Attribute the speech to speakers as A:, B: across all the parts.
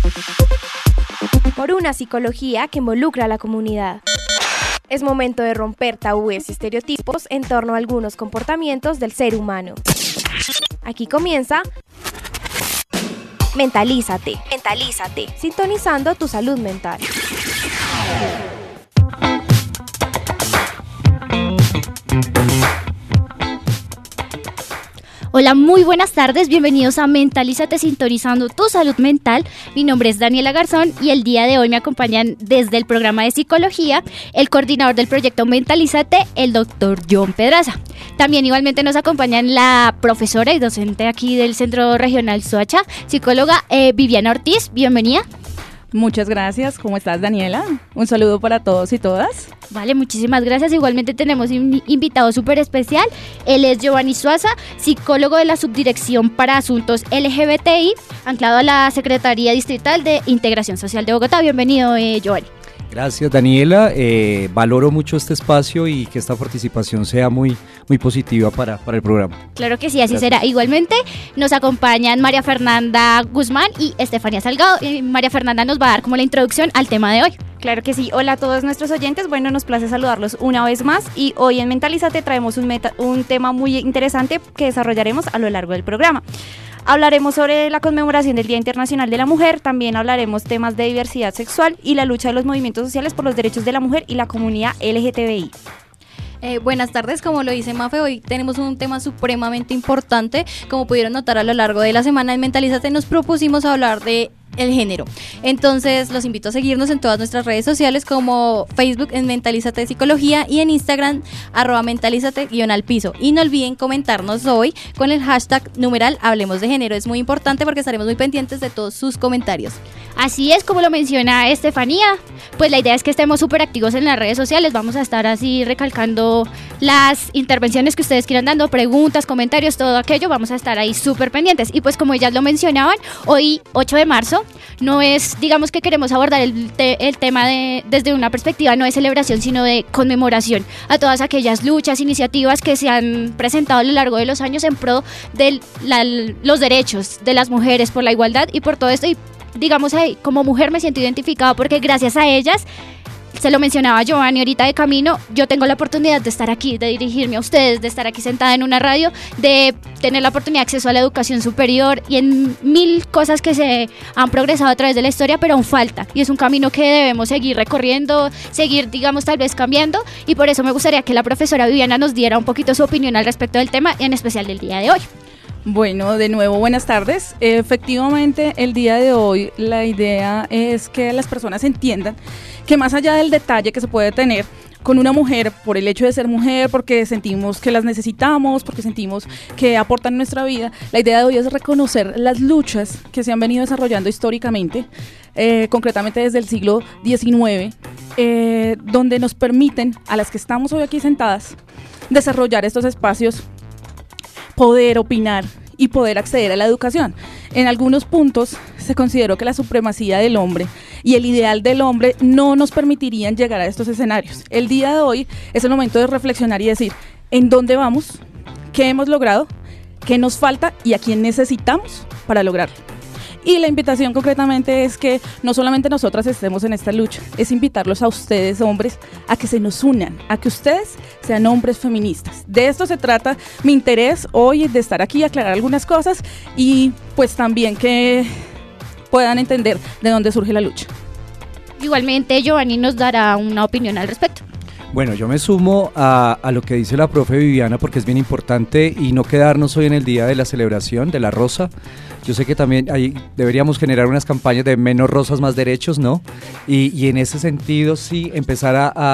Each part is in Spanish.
A: Por una psicología que involucra a la comunidad. Es momento de romper tabúes y estereotipos en torno a algunos comportamientos del ser humano. Aquí comienza Mentalízate, sintonizando tu salud mental.
B: Hola, muy buenas tardes, bienvenidos a Mentalízate, sintonizando tu salud mental. Mi nombre es Daniela Garzón y el día de hoy me acompañan desde el programa de psicología el coordinador del proyecto Mentalízate, el doctor John Pedraza. También igualmente nos acompañan la profesora y docente aquí del Centro Regional Soacha, psicóloga Viviana Ortiz. Bienvenida.
C: Muchas gracias. ¿Cómo estás, Daniela? Un saludo para todos y todas.
B: Vale, muchísimas gracias. Igualmente tenemos un invitado súper especial. Él es Giovanni Suaza, psicólogo de la Subdirección para Asuntos LGBTI, anclado a la Secretaría Distrital de Integración Social de Bogotá. Bienvenido, Giovanni.
D: Gracias, Daniela. Valoro mucho este espacio y que esta participación sea muy positiva para el programa.
B: Claro que sí, así
D: Gracias.
B: será. Igualmente nos acompañan María Fernanda Guzmán y Estefanía Salgado. María Fernanda nos va a dar como la introducción al tema de hoy.
E: Claro que sí. Hola a todos nuestros oyentes. Bueno, nos place saludarlos una vez más y hoy en Mentalízate traemos un tema muy interesante que desarrollaremos a lo largo del programa. Hablaremos sobre la conmemoración del Día Internacional de la Mujer, también hablaremos temas de diversidad sexual y la lucha de los movimientos sociales por los derechos de la mujer y la comunidad LGTBI.
F: Buenas tardes, como lo dice Mafe, hoy tenemos un tema supremamente importante. Como pudieron notar a lo largo de la semana en Mentalízate nos propusimos hablar de el género. Entonces los invito a seguirnos en todas nuestras redes sociales como Facebook en Mentalízate Psicología y en Instagram @mentalízate_al piso. Y no olviden comentarnos hoy con el hashtag numeral Hablemos de Género. Es muy importante porque estaremos muy pendientes de todos sus comentarios.
B: Así es, como lo menciona Estefanía, pues la idea es que estemos súper activos en las redes sociales. Vamos a estar así recalcando las intervenciones que ustedes quieran dando, preguntas, comentarios, todo aquello. Vamos a estar ahí súper pendientes. Y pues como ellas lo mencionaban, hoy 8 de marzo no es, digamos que queremos abordar el tema desde una perspectiva no de celebración, sino de conmemoración a todas aquellas luchas, iniciativas que se han presentado a lo largo de los años en pro de los derechos de las mujeres, por la igualdad y por todo esto. Y digamos ahí, como mujer me siento identificada porque gracias a ellas, se lo mencionaba Giovanni ahorita de camino, yo tengo la oportunidad de estar aquí, de dirigirme a ustedes, de estar aquí sentada en una radio, de tener la oportunidad de acceso a la educación superior y en mil cosas que se han progresado a través de la historia, pero aún falta. Y es un camino que debemos seguir recorriendo, seguir, digamos, tal vez cambiando. Y por eso me gustaría que la profesora Viviana nos diera un poquito su opinión al respecto del tema, en especial del día de hoy.
C: Bueno, de nuevo, buenas tardes. Efectivamente, el día de hoy la idea es que las personas entiendan que más allá del detalle que se puede tener con una mujer por el hecho de ser mujer, porque sentimos que las necesitamos, porque sentimos que aportan en nuestra vida, la idea de hoy es reconocer las luchas que se han venido desarrollando históricamente, concretamente desde el siglo XIX, donde nos permiten, a las que estamos hoy aquí sentadas, desarrollar estos espacios, poder opinar y poder acceder a la educación. En algunos puntos se consideró que la supremacía del hombre y el ideal del hombre no nos permitirían llegar a estos escenarios. El día de hoy es el momento de reflexionar y decir en dónde vamos, qué hemos logrado, qué nos falta y a quién necesitamos para lograrlo. Y la invitación concretamente es que no solamente nosotras estemos en esta lucha, es invitarlos a ustedes, hombres, a que se nos unan, a que ustedes sean hombres feministas. De esto se trata mi interés hoy, de estar aquí, aclarar algunas cosas y pues también que puedan entender de dónde surge la lucha.
B: Igualmente, Giovanni nos dará una opinión al respecto.
D: Bueno, yo me sumo a lo que dice la profe Viviana porque es bien importante y no quedarnos hoy en el día de la celebración de la rosa. Yo sé que también ahí deberíamos generar unas campañas de menos rosas, más derechos, ¿no? Y en ese sentido sí empezar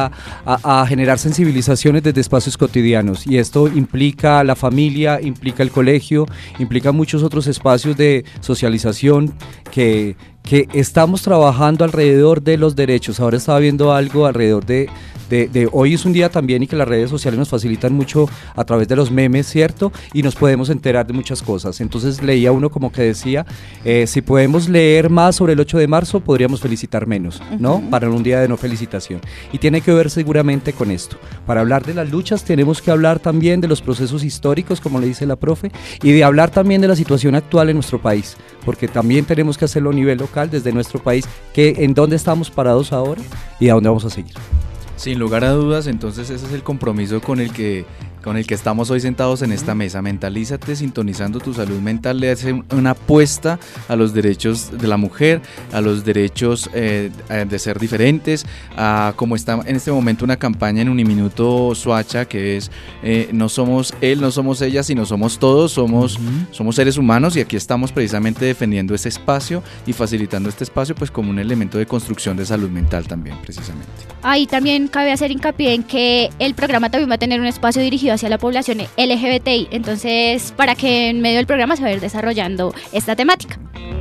D: a generar sensibilizaciones desde espacios cotidianos y esto implica la familia, implica el colegio, implica muchos otros espacios de socialización que estamos trabajando alrededor de los derechos. Ahora estaba viendo algo alrededor de hoy es un día también y que las redes sociales nos facilitan mucho a través de los memes, ¿cierto? Y nos podemos enterar de muchas cosas. Entonces leía uno como que decía, si podemos leer más sobre el 8 de marzo, podríamos felicitar menos, ¿no? Para un día de no felicitación. Y tiene que ver seguramente con esto. Para hablar de las luchas tenemos que hablar también de los procesos históricos, como le dice la profe, y de hablar también de la situación actual en nuestro país, porque también tenemos que hacerlo a nivel local, desde nuestro país, en dónde estamos parados ahora y a dónde vamos a seguir.
G: Sin lugar a dudas, entonces ese es el compromiso con el que estamos hoy sentados en esta mesa. Mentalízate, sintonizando tu salud mental, le hace una apuesta a los derechos de la mujer, a los derechos de ser diferentes, a como está en este momento una campaña en Uniminuto Soacha, que es no somos él, no somos ella, sino somos todos, somos seres humanos, y aquí estamos precisamente defendiendo ese espacio y facilitando este espacio pues como un elemento de construcción de salud mental también, precisamente.
B: Ahí también cabe hacer hincapié en que el programa también va a tener un espacio dirigido hacia la población LGBTI, entonces para que en medio del programa se va a ir desarrollando esta temática.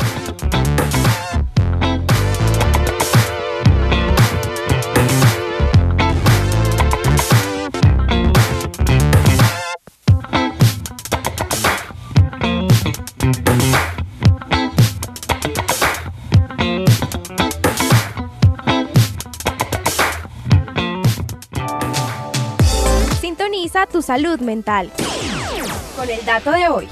A: Sintoniza tu salud mental con el dato de hoy.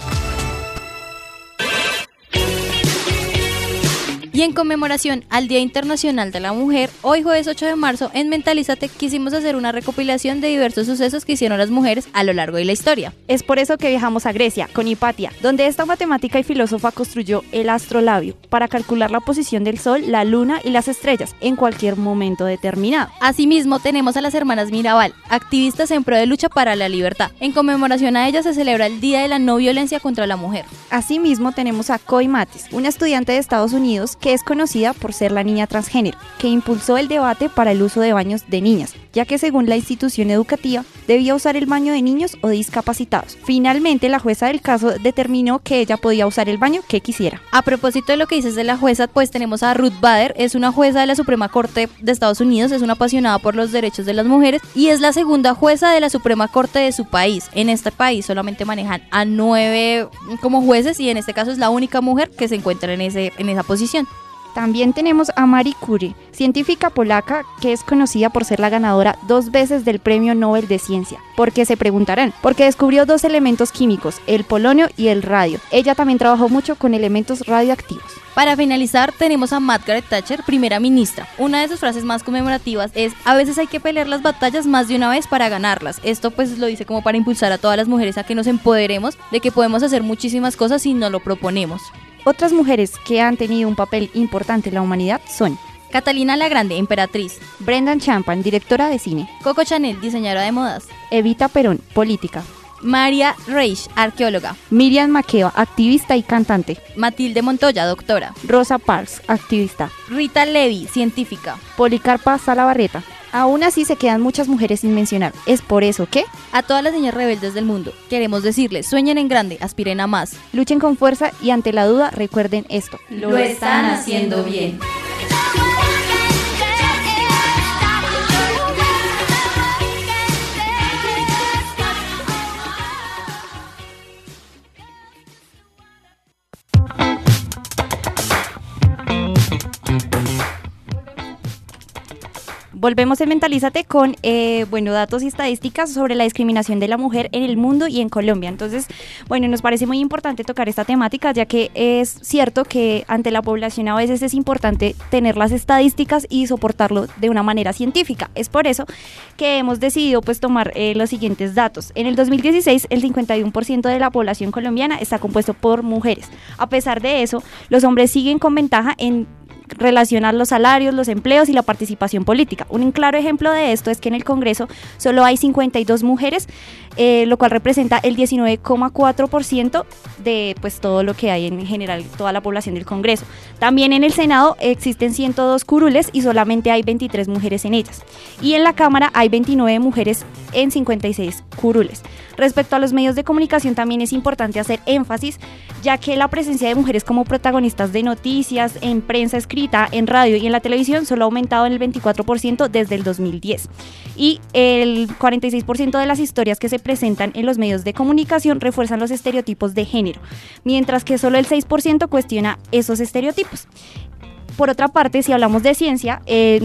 F: Y en conmemoración al Día Internacional de la Mujer, hoy jueves 8 de marzo, en Mentalízate quisimos hacer una recopilación de diversos sucesos que hicieron las mujeres a lo largo de la historia.
E: Es por eso que viajamos a Grecia, con Hipatia, donde esta matemática y filósofa construyó el astrolabio para calcular la posición del Sol, la Luna y las estrellas en cualquier momento determinado.
F: Asimismo, tenemos a las hermanas Mirabal, activistas en pro de lucha para la libertad. En conmemoración a ellas se celebra el Día de la No Violencia contra la Mujer.
E: Asimismo, tenemos a Coy Matis, una estudiante de Estados Unidos que es conocida por ser la niña transgénero, que impulsó el debate para el uso de baños de niñas, ya que según la institución educativa debía usar el baño de niños o discapacitados. Finalmente, la jueza del caso determinó que ella podía usar el baño que quisiera.
F: A propósito de lo que dices de la jueza, pues tenemos a Ruth Bader, es una jueza de la Suprema Corte de Estados Unidos, es una apasionada por los derechos de las mujeres y es la segunda jueza de la Suprema Corte de su país. En este país solamente manejan a 9 como jueces y en este caso es la única mujer que se encuentra en esa posición.
E: También tenemos a Marie Curie, científica polaca que es conocida por ser la ganadora 2 veces del Premio Nobel de Ciencia. ¿Por qué se preguntarán? Porque descubrió 2 elementos químicos, el polonio y el radio. Ella también trabajó mucho con elementos radioactivos.
F: Para finalizar, tenemos a Margaret Thatcher, primera ministra. Una de sus frases más conmemorativas es: a veces hay que pelear las batallas más de una vez para ganarlas. Esto pues lo dice como para impulsar a todas las mujeres a que nos empoderemos de que podemos hacer muchísimas cosas si nos lo proponemos.
E: Otras mujeres que han tenido un papel importante en la humanidad son
F: Catalina la Grande, emperatriz.
E: Brendan Champan, directora de cine.
F: Coco Chanel, diseñadora de modas.
E: Evita Perón, política.
F: María Reich, arqueóloga.
E: Miriam Makeba, activista y cantante.
F: Matilde Montoya, doctora.
E: Rosa Parks, activista.
F: Rita Levi, científica.
E: Policarpa Salabarreta. Aún así se quedan muchas mujeres sin mencionar. Es por eso que
F: a todas las niñas rebeldes del mundo queremos decirles: sueñen en grande, aspiren a más.
E: Luchen con fuerza y ante la duda recuerden esto:
F: lo están haciendo bien.
E: Volvemos en Mentalízate con datos y estadísticas sobre la discriminación de la mujer en el mundo y en Colombia. Entonces, nos parece muy importante tocar esta temática, ya que es cierto que ante la población a veces es importante tener las estadísticas y soportarlo de una manera científica. Es por eso que hemos decidido tomar los siguientes datos. En el 2016, el 51% de la población colombiana está compuesto por mujeres. A pesar de eso, los hombres siguen con ventaja en relacionar los salarios, los empleos y la participación política. Un claro ejemplo de esto es que en el Congreso solo hay 52 mujeres, lo cual representa el 19,4% de todo lo que hay en general, toda la población del Congreso. También en el Senado existen 102 curules y solamente hay 23 mujeres en ellas. Y en la Cámara hay 29 mujeres en 56 curules. Respecto a los medios de comunicación también es importante hacer énfasis, ya que la presencia de mujeres como protagonistas de noticias, en prensa escrita, en radio y en la televisión solo ha aumentado en el 24% desde el 2010. Y el 46% de las historias que se presentan en los medios de comunicación refuerzan los estereotipos de género, mientras que solo el 6% cuestiona esos estereotipos. Por otra parte, si hablamos de ciencia,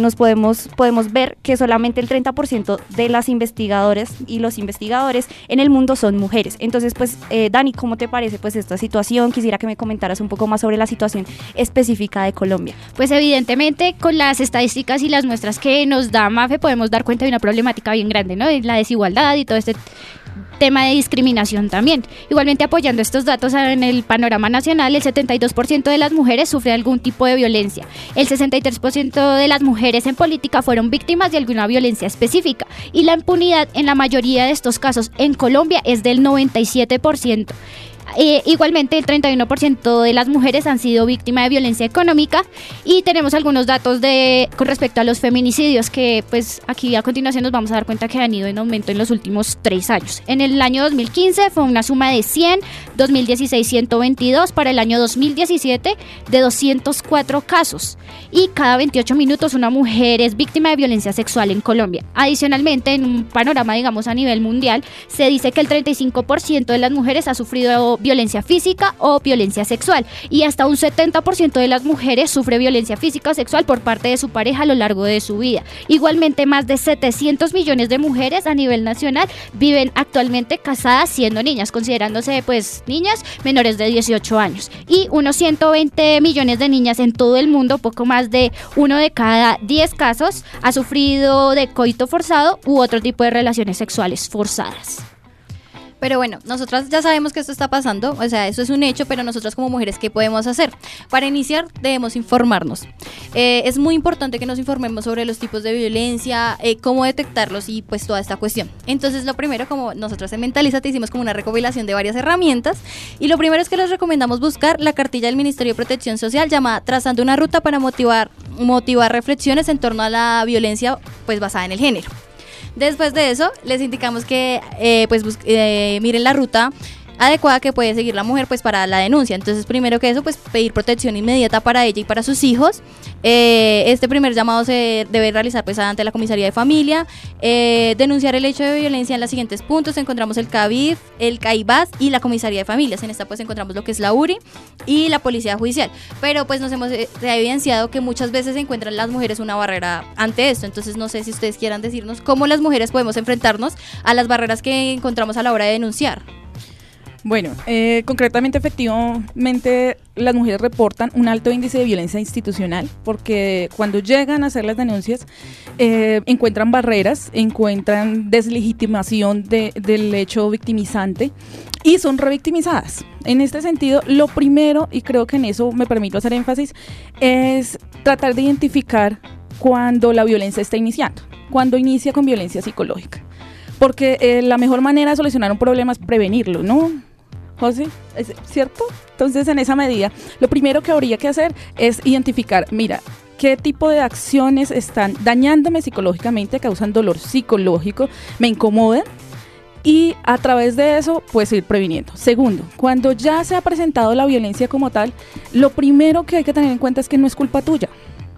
E: podemos ver que solamente el 30% de las investigadoras y los investigadores en el mundo son mujeres. Entonces, pues, Dani, ¿cómo te parece pues esta situación? Quisiera que me comentaras un poco más sobre la situación específica de Colombia.
B: Pues evidentemente con las estadísticas y las muestras que nos da MAFE podemos dar cuenta de una problemática bien grande, ¿no? De la desigualdad y todo este tema de discriminación también. Igualmente, apoyando estos datos en el panorama nacional, el 72% de las mujeres sufre algún tipo de violencia. El 63% de las mujeres en política fueron víctimas de alguna violencia específica y la impunidad en la mayoría de estos casos en Colombia es del 97%. Igualmente el 31% de las mujeres han sido víctimas de violencia económica y tenemos algunos datos con respecto a los feminicidios que pues aquí a continuación nos vamos a dar cuenta que han ido en aumento en los últimos 3 años. En el año 2015 fue una suma de 100, 2016 122, para el año 2017 de 204 casos y cada 28 minutos una mujer es víctima de violencia sexual en Colombia. Adicionalmente, en un panorama digamos a nivel mundial, se dice que el 35% de las mujeres ha sufrido violencia física o violencia sexual y hasta un 70% de las mujeres sufre violencia física o sexual por parte de su pareja a lo largo de su vida. Igualmente, más de 700 millones de mujeres a nivel nacional viven actualmente casadas siendo niñas, considerándose pues niñas menores de 18 años y unos 120 millones de niñas en todo el mundo, poco más de 1 de cada 10 casos ha sufrido de coito forzado u otro tipo de relaciones sexuales forzadas.
F: Pero bueno, nosotras ya sabemos que esto está pasando, o sea, eso es un hecho, pero nosotras como mujeres, ¿qué podemos hacer? Para iniciar, debemos informarnos. Es muy importante que nos informemos sobre los tipos de violencia, cómo detectarlos y pues toda esta cuestión. Entonces, lo primero, como nosotras en Mentalízate hicimos como una recopilación de varias herramientas, y lo primero es que les recomendamos buscar la cartilla del Ministerio de Protección Social llamada Trazando una ruta para motivar reflexiones en torno a la violencia pues basada en el género. Después de eso, les indicamos que miren la ruta adecuada que puede seguir la mujer pues para la denuncia. Entonces, primero que eso, pues pedir protección inmediata para ella y para sus hijos. Este primer llamado se debe realizar pues ante la comisaría de familia. Denunciar el hecho de violencia en los siguientes puntos. Encontramos el CAVIF, el CAIBAS y la comisaría de familias. En esta pues encontramos lo que es la URI y la policía judicial. Pero pues se ha evidenciado que muchas veces se encuentran las mujeres una barrera ante esto. Entonces, no sé si ustedes quieran decirnos cómo las mujeres podemos enfrentarnos a las barreras que encontramos a la hora de denunciar.
C: Bueno, concretamente, efectivamente, las mujeres reportan un alto índice de violencia institucional porque cuando llegan a hacer las denuncias encuentran barreras, encuentran deslegitimación del hecho victimizante y son revictimizadas. En este sentido, lo primero, y creo que en eso me permito hacer énfasis, es tratar de identificar cuando la violencia está iniciando, cuando inicia con violencia psicológica. Porque la mejor manera de solucionar un problema es prevenirlo, ¿no, José? ¿Es cierto? Entonces, en esa medida, lo primero que habría que hacer es identificar, mira, qué tipo de acciones están dañándome psicológicamente, causan dolor psicológico, me incomodan, y a través de eso, pues ir previniendo. Segundo, cuando ya se ha presentado la violencia como tal, lo primero que hay que tener en cuenta es que no es culpa tuya.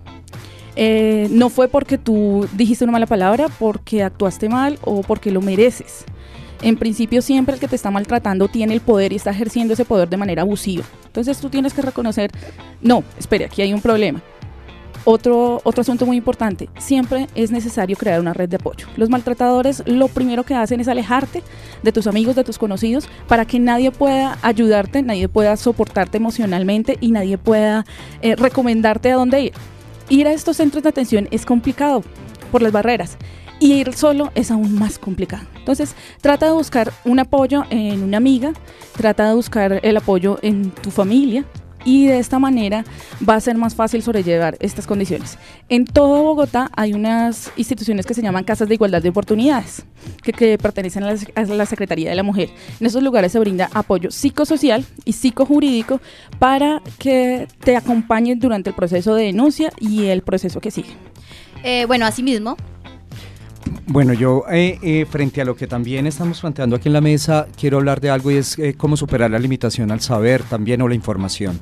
C: No fue porque tú dijiste una mala palabra, porque actuaste mal o porque lo mereces. En principio, siempre el que te está maltratando tiene el poder y está ejerciendo ese poder de manera abusiva. Entonces tú tienes que reconocer, no, espere, aquí hay un problema. Otro asunto muy importante, siempre es necesario crear una red de apoyo. Los maltratadores lo primero que hacen es alejarte de tus amigos, de tus conocidos, para que nadie pueda ayudarte, nadie pueda soportarte emocionalmente y nadie pueda recomendarte a dónde ir. Ir a estos centros de atención es complicado por las barreras y ir solo es aún más complicado. Entonces, trata de buscar un apoyo en una amiga, trata de buscar el apoyo en tu familia y de esta manera va a ser más fácil sobrellevar estas condiciones. En todo Bogotá hay unas instituciones que se llaman Casas de Igualdad de Oportunidades, que pertenecen a la Secretaría de la Mujer. En esos lugares se brinda apoyo psicosocial y psicojurídico para que te acompañen durante el proceso de denuncia y el proceso que sigue.
F: Asimismo,
D: Bueno, yo frente a lo que también estamos planteando aquí en la mesa, quiero hablar de algo y es cómo superar la limitación al saber también o la información.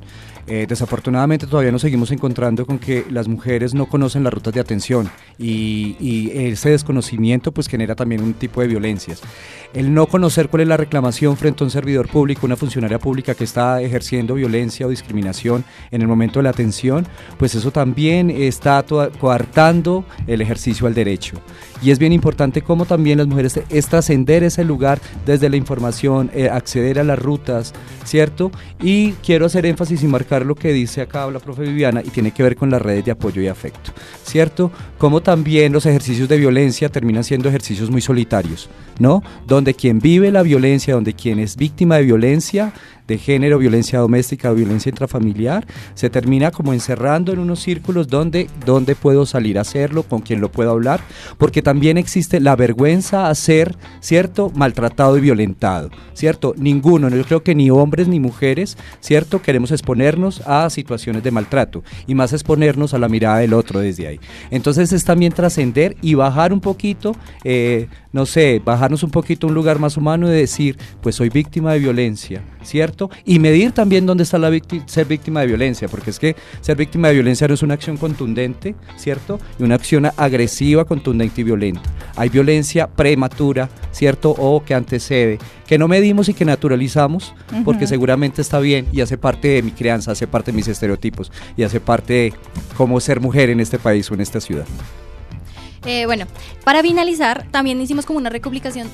D: Desafortunadamente todavía nos seguimos encontrando con que las mujeres no conocen las rutas de atención y ese desconocimiento pues genera también un tipo de violencias. El no conocer cuál es la reclamación frente a un servidor público, una funcionaria pública que está ejerciendo violencia o discriminación en el momento de la atención, pues eso también está coartando el ejercicio al derecho. Y es bien importante cómo también las mujeres es trascender ese lugar desde la información, acceder a las rutas, ¿cierto? Y quiero hacer énfasis y marcar lo que dice acá la profe Viviana y tiene que ver con las redes de apoyo y afecto, ¿cierto? Como también los ejercicios de violencia terminan siendo ejercicios muy solitarios, ¿no? Donde quien vive la violencia, donde quien es víctima de violencia de género, violencia doméstica o violencia intrafamiliar, se termina como encerrando en unos círculos donde puedo salir a hacerlo, con quien lo puedo hablar, porque también existe la vergüenza a ser, ¿cierto?, maltratado y violentado, ¿cierto? Ninguno, yo creo que ni hombres ni mujeres, ¿cierto?, queremos exponernos a situaciones de maltrato, y más exponernos a la mirada del otro desde ahí. Entonces es también trascender y bajar un poquito, bajarnos un poquito a un lugar más humano y decir, pues soy víctima de violencia, ¿cierto? Y medir también dónde está ser víctima de violencia, porque es que ser víctima de violencia no es una acción contundente, ¿cierto? Y una acción agresiva, contundente y violenta. Hay violencia prematura, ¿cierto? O que antecede, que no medimos y que naturalizamos, porque seguramente está bien y hace parte de mi crianza, hace parte de mis estereotipos y hace parte de cómo ser mujer en este país o en esta ciudad.
F: Bueno, para finalizar, también hicimos como una recopilación,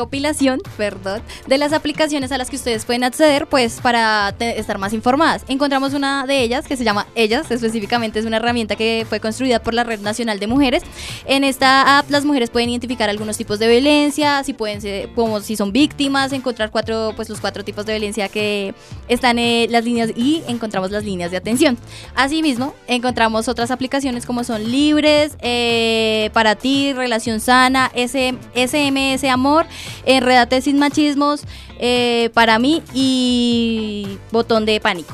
F: de las aplicaciones a las que ustedes pueden acceder, pues para estar más informadas. Encontramos una de ellas que se llama Ellas, específicamente es una herramienta que fue construida por la Red Nacional de Mujeres. En esta app las mujeres pueden identificar algunos tipos de violencia, si pueden ser, como si son víctimas, encontrar los 4 tipos de violencia que están en las líneas y encontramos las líneas de atención. Asimismo, encontramos otras aplicaciones como son Libres, Para Ti, Relación Sana, SMS Amor, Enrédate Sin Machismos, Para Mí y Botón de Pánico.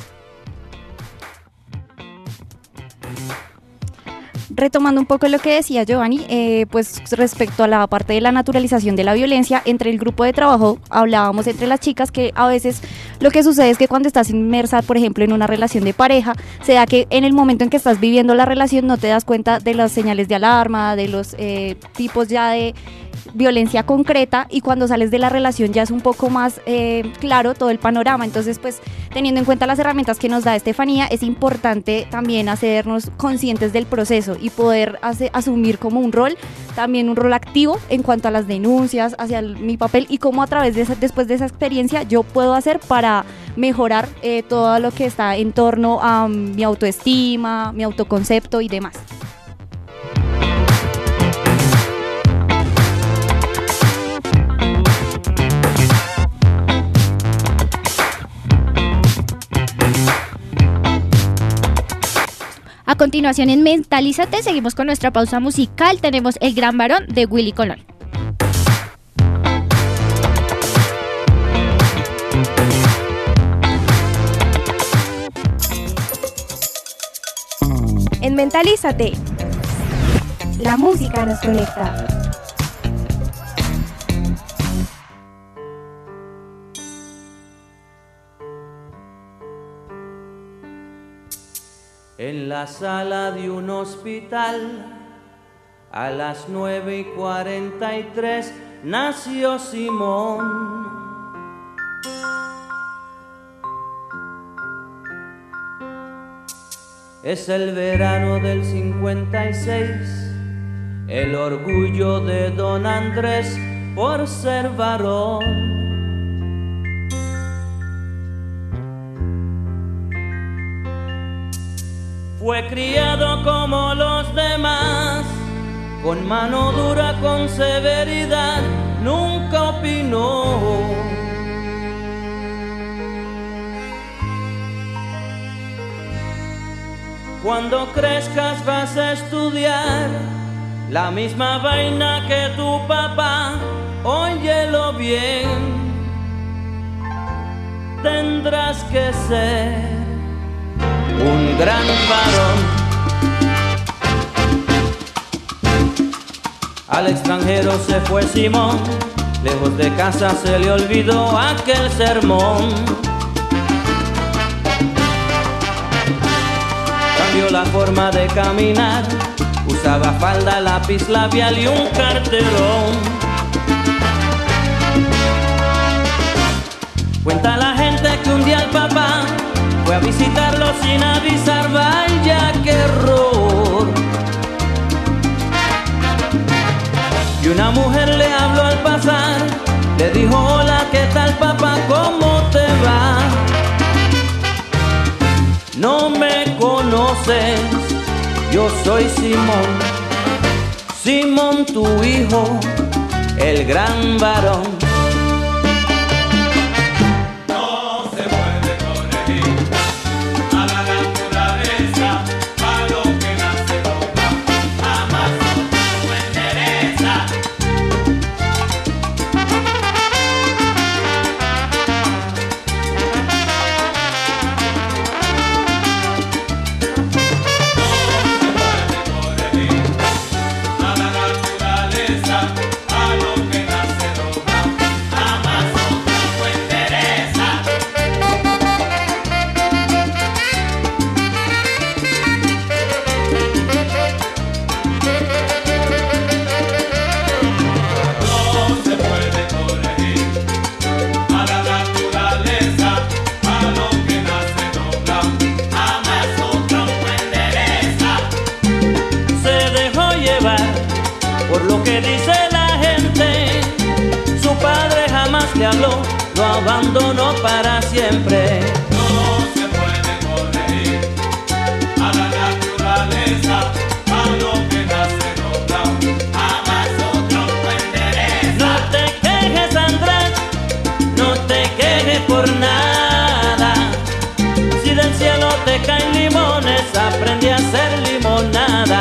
E: Retomando un poco lo que decía Giovanni, pues respecto a la parte de la naturalización de la violencia, entre el grupo de trabajo hablábamos entre las chicas que a veces lo que sucede es que cuando estás inmersa, por ejemplo, en una relación de pareja, se da que en el momento en que estás viviendo la relación no te das cuenta de las señales de alarma, de los tipos ya de violencia concreta, y cuando sales de la relación ya es un poco más claro todo el panorama. Entonces, pues teniendo en cuenta las herramientas que nos da Estefanía, es importante también hacernos conscientes del proceso y poder asumir como un rol, también un rol activo en cuanto a las denuncias, hacia mi papel y cómo a través de después de esa experiencia yo puedo hacer para mejorar todo lo que está en torno a mi autoestima, mi autoconcepto y demás.
B: A continuación en Mentalízate seguimos con nuestra pausa musical. Tenemos El Gran Varón de Willy Colón.
A: En Mentalízate, la música nos conecta.
H: En la sala de un hospital, a las 9:43, nació Simón. Es el verano del 56, el orgullo de don Andrés por ser varón. Fue criado como los demás, con mano dura, con severidad, nunca opinó. Cuando crezcas vas a estudiar la misma vaina que tu papá, óyelo bien, tendrás que ser un gran varón. Al extranjero se fue Simón, lejos de casa se le olvidó aquel sermón. cambió la forma de caminar. Usaba falda, lápiz labial y un carterón. Cuenta la gente que un día el papá fue a visitarlo sin avisar. Vaya qué error. Y una mujer le habló al pasar, le dijo: hola, ¿qué tal papá? ¿Cómo te va? No me conoces, yo soy Simón, Simón tu hijo, el gran varón. Lo abandonó para siempre.
I: No se puede corregir a la naturaleza, a lo que nace doblado, jamás otro lo endereza.
H: No te quejes, Andrés, no te quejes por nada. Si del cielo te caen limones, aprende a hacer limonada.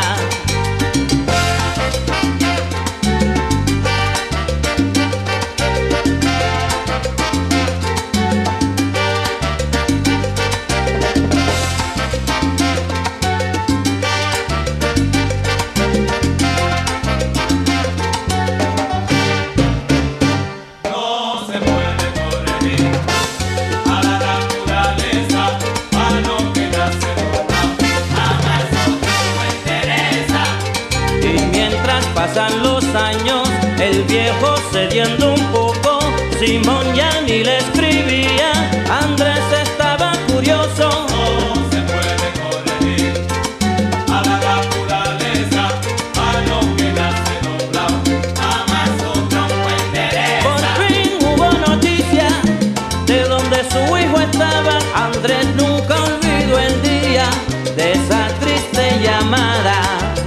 H: Pasan los años, el viejo cediendo un poco, Simón ya ni le escribía, Andrés estaba curioso.
I: No se puede corregir a la naturaleza, a lo que nace doblado, jamás otro lo endereza.
H: Por fin hubo noticia de donde su hijo estaba, Andrés nunca olvidó el día de esa triste llamada.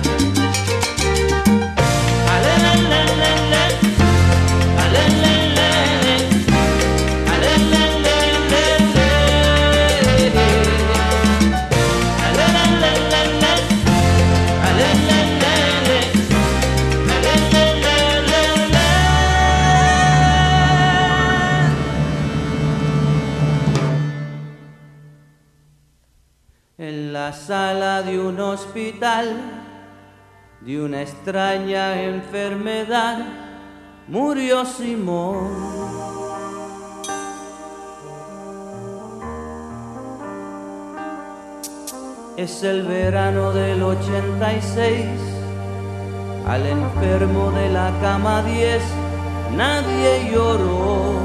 H: En la sala de un hospital, de una extraña enfermedad, murió Simón. Es el verano del 86, al enfermo de la cama 10 nadie lloró.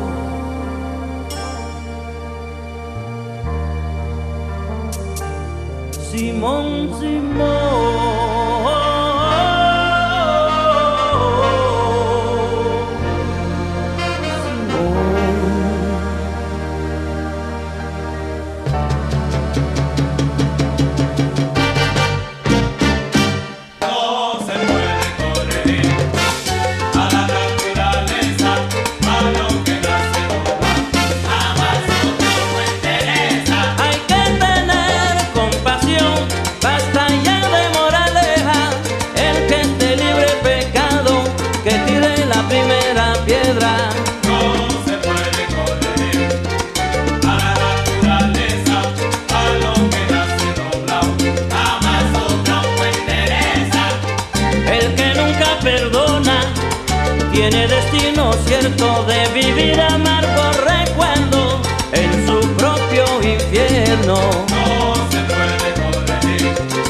H: Simón, Simón. Tiene destino cierto de vivir amargo recuerdo en su propio infierno.
I: No se puede corregir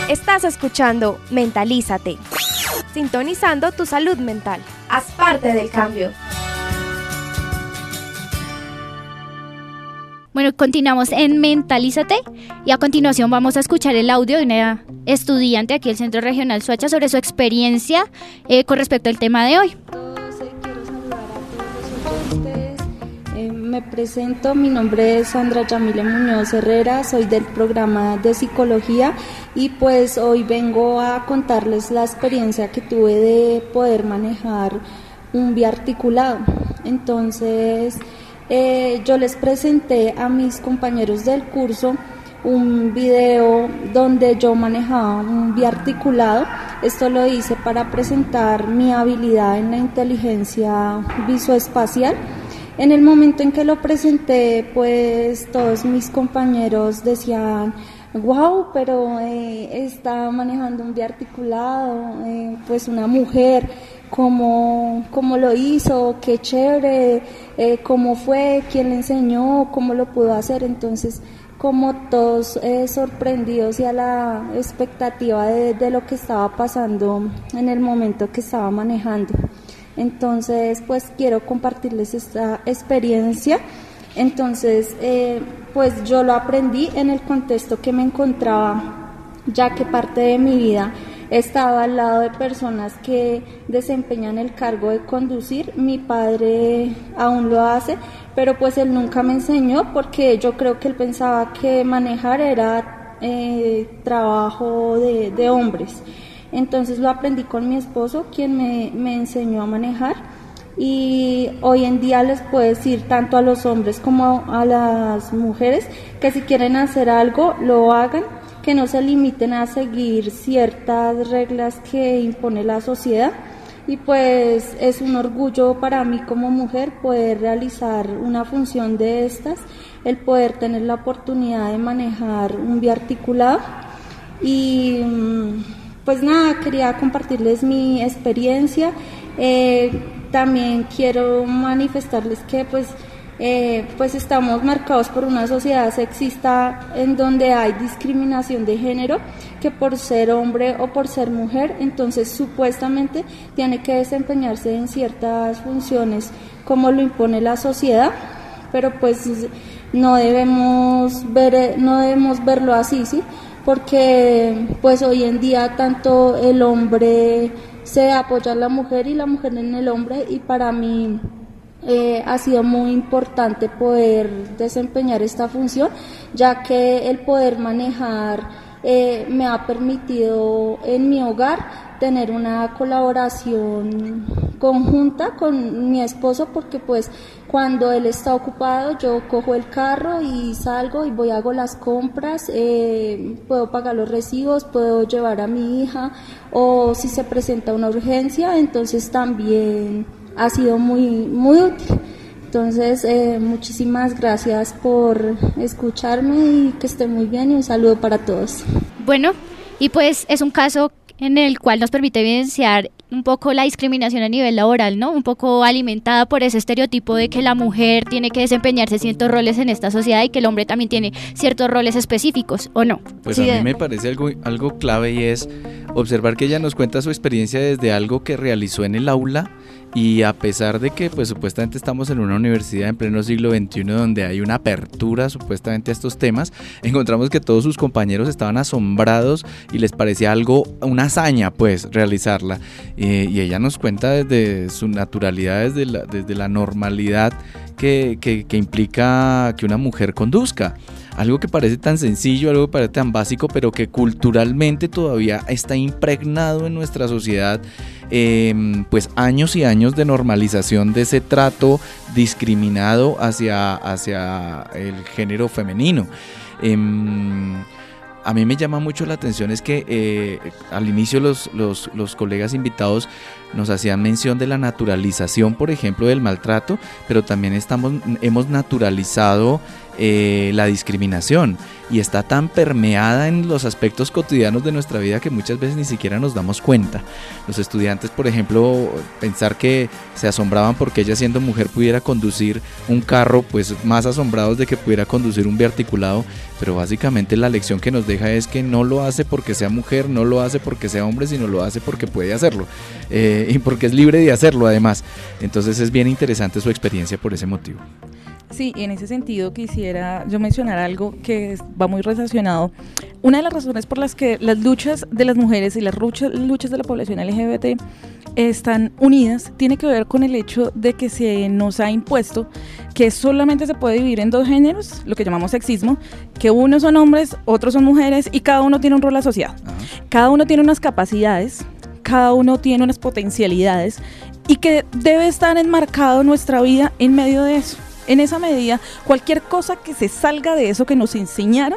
A: Estás escuchando Mentalízate, sintonizando tu salud mental. Haz parte del cambio.
B: Bueno, continuamos en Mentalízate y a continuación vamos a escuchar el audio de una estudiante aquí del Centro Regional Soacha sobre su experiencia con respecto al tema de hoy.
J: Quiero saludar a todos los oyentes. Me presento, mi nombre es Sandra Yamile Muñoz Herrera, soy del programa de psicología y pues hoy vengo a contarles la experiencia que tuve de poder manejar un biarticulado. Entonces, yo les presenté a mis compañeros del curso un video donde yo manejaba un biarticulado. Esto lo hice para presentar mi habilidad en la inteligencia visoespacial. En el momento en que lo presenté, pues todos mis compañeros decían: wow, pero está manejando un biarticulado, pues una mujer, ¿cómo lo hizo? Qué chévere, ¿cómo fue? ¿Quién le enseñó? ¿Cómo lo pudo hacer? Entonces, como todos sorprendidos y a la expectativa de lo que estaba pasando en el momento que estaba manejando. Entonces, pues quiero compartirles esta experiencia. Entonces, pues yo lo aprendí en el contexto que me encontraba, ya que parte de mi vida estaba al lado de personas que desempeñan el cargo de conducir. Mi padre aún lo hace, pero pues él nunca me enseñó porque yo creo que él pensaba que manejar era trabajo de hombres. Entonces lo aprendí con mi esposo, quien me enseñó a manejar, y hoy en día les puedo decir tanto a los hombres como a las mujeres que si quieren hacer algo, lo hagan, que no se limiten a seguir ciertas reglas que impone la sociedad. Y pues es un orgullo para mí como mujer poder realizar una función de estas, el poder tener la oportunidad de manejar un biarticulado. Y pues nada, quería compartirles mi experiencia. También quiero manifestarles que pues estamos marcados por una sociedad sexista en donde hay discriminación de género, que por ser hombre o por ser mujer, entonces supuestamente tiene que desempeñarse en ciertas funciones como lo impone la sociedad, pero pues no debemos verlo así, ¿sí? Porque pues hoy en día tanto el hombre se apoya a la mujer y la mujer en el hombre, y para mí ha sido muy importante poder desempeñar esta función, ya que el poder manejar me ha permitido en mi hogar tener una colaboración conjunta con mi esposo, porque pues cuando él está ocupado yo cojo el carro y salgo y voy, hago las compras, puedo pagar los recibos, puedo llevar a mi hija, o si se presenta una urgencia, entonces también ha sido muy, muy útil. Entonces, muchísimas gracias por escucharme y que esté muy bien, y un saludo para todos.
B: Bueno, y pues es un caso en el cual nos permite evidenciar un poco la discriminación a nivel laboral, ¿no? Un poco alimentada por ese estereotipo de que la mujer tiene que desempeñarse ciertos roles en esta sociedad y que el hombre también tiene ciertos roles específicos, ¿o no?
G: Pues
B: sí,
G: a mí me parece algo clave, y es observar que ella nos cuenta su experiencia desde algo que realizó en el aula. Y a pesar de que pues supuestamente estamos en una universidad en pleno siglo XXI donde hay una apertura supuestamente a estos temas, encontramos que todos sus compañeros estaban asombrados y les parecía una hazaña pues realizarla, y ella nos cuenta desde su naturalidad, desde la normalidad que implica que una mujer conduzca. Algo que parece tan sencillo, algo que parece tan básico, pero que culturalmente todavía está impregnado en nuestra sociedad, pues años y años de normalización de ese trato discriminado hacia el género femenino. A mí me llama mucho la atención es que al inicio los colegas invitados nos hacían mención de la naturalización, por ejemplo, del maltrato, pero también hemos naturalizado la discriminación, y está tan permeada en los aspectos cotidianos de nuestra vida que muchas veces ni siquiera nos damos cuenta. Los estudiantes, por ejemplo, pensar que se asombraban porque ella, siendo mujer, pudiera conducir un carro, pues más asombrados de que pudiera conducir un biarticulado, pero básicamente la lección que nos deja es que no lo hace porque sea mujer, no lo hace porque sea hombre, sino lo hace porque puede hacerlo, y porque es libre de hacerlo además. Entonces es bien interesante su experiencia por ese motivo.
C: Sí, y en ese sentido quisiera yo mencionar algo que va muy relacionado. Una de las razones por las que las luchas de las mujeres y las luchas de la población LGBT están unidas tiene que ver con el hecho de que se nos ha impuesto que solamente se puede vivir en dos géneros, lo que llamamos sexismo, que unos son hombres, otros son mujeres, y cada uno tiene un rol asociado. Cada uno tiene unas capacidades, cada uno tiene unas potencialidades, y que debe estar enmarcado nuestra vida en medio de eso. En esa medida, cualquier cosa que se salga de eso que nos enseñaron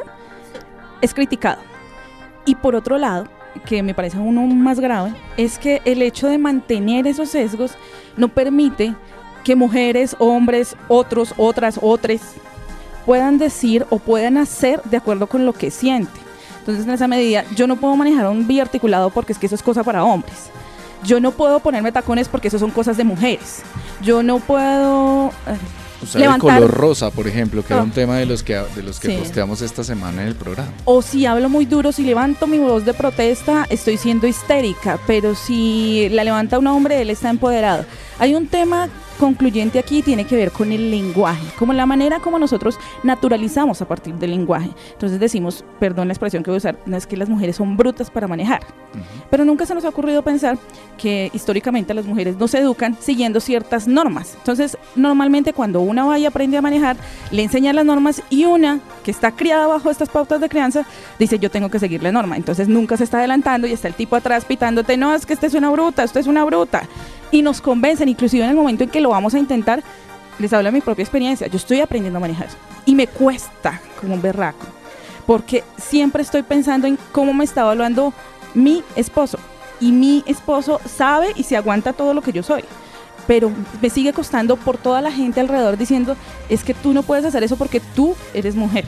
C: es criticado. Y por otro lado, que me parece uno más grave, es que el hecho de mantener esos sesgos no permite que mujeres, hombres, otros, otras, otres puedan decir o puedan hacer de acuerdo con lo que sienten. Entonces, en esa medida, yo no puedo manejar un biarticulado porque es que eso es cosa para hombres. Yo no puedo ponerme tacones porque eso son cosas de mujeres. Yo no puedo...
G: Usar el color rosa, por ejemplo, que era un tema de los que sí, posteamos esta semana en el programa.
C: O si hablo muy duro, si levanto mi voz de protesta, estoy siendo histérica, pero si la levanta un hombre, él está empoderado. Hay un tema concluyente aquí, tiene que ver con el lenguaje, como la manera como nosotros naturalizamos a partir del lenguaje. Entonces decimos, perdón la expresión que voy a usar, no es que las mujeres son brutas para manejar, pero nunca se nos ha ocurrido pensar que históricamente las mujeres no se educan siguiendo ciertas normas. Entonces, normalmente cuando una va y aprende a manejar, le enseñan las normas, y una que está criada bajo estas pautas de crianza dice, yo tengo que seguir la norma. Entonces nunca se está adelantando y está el tipo atrás pitándote, no, es que usted es una bruta, usted es una bruta. Y nos convencen, inclusive en el momento en que lo vamos a intentar, les hablo de mi propia experiencia, yo estoy aprendiendo a manejar y me cuesta como un berraco, porque siempre estoy pensando en cómo me está evaluando mi esposo, y mi esposo sabe y se aguanta todo lo que yo soy, pero me sigue costando por toda la gente alrededor diciendo, es que tú no puedes hacer eso porque tú eres mujer.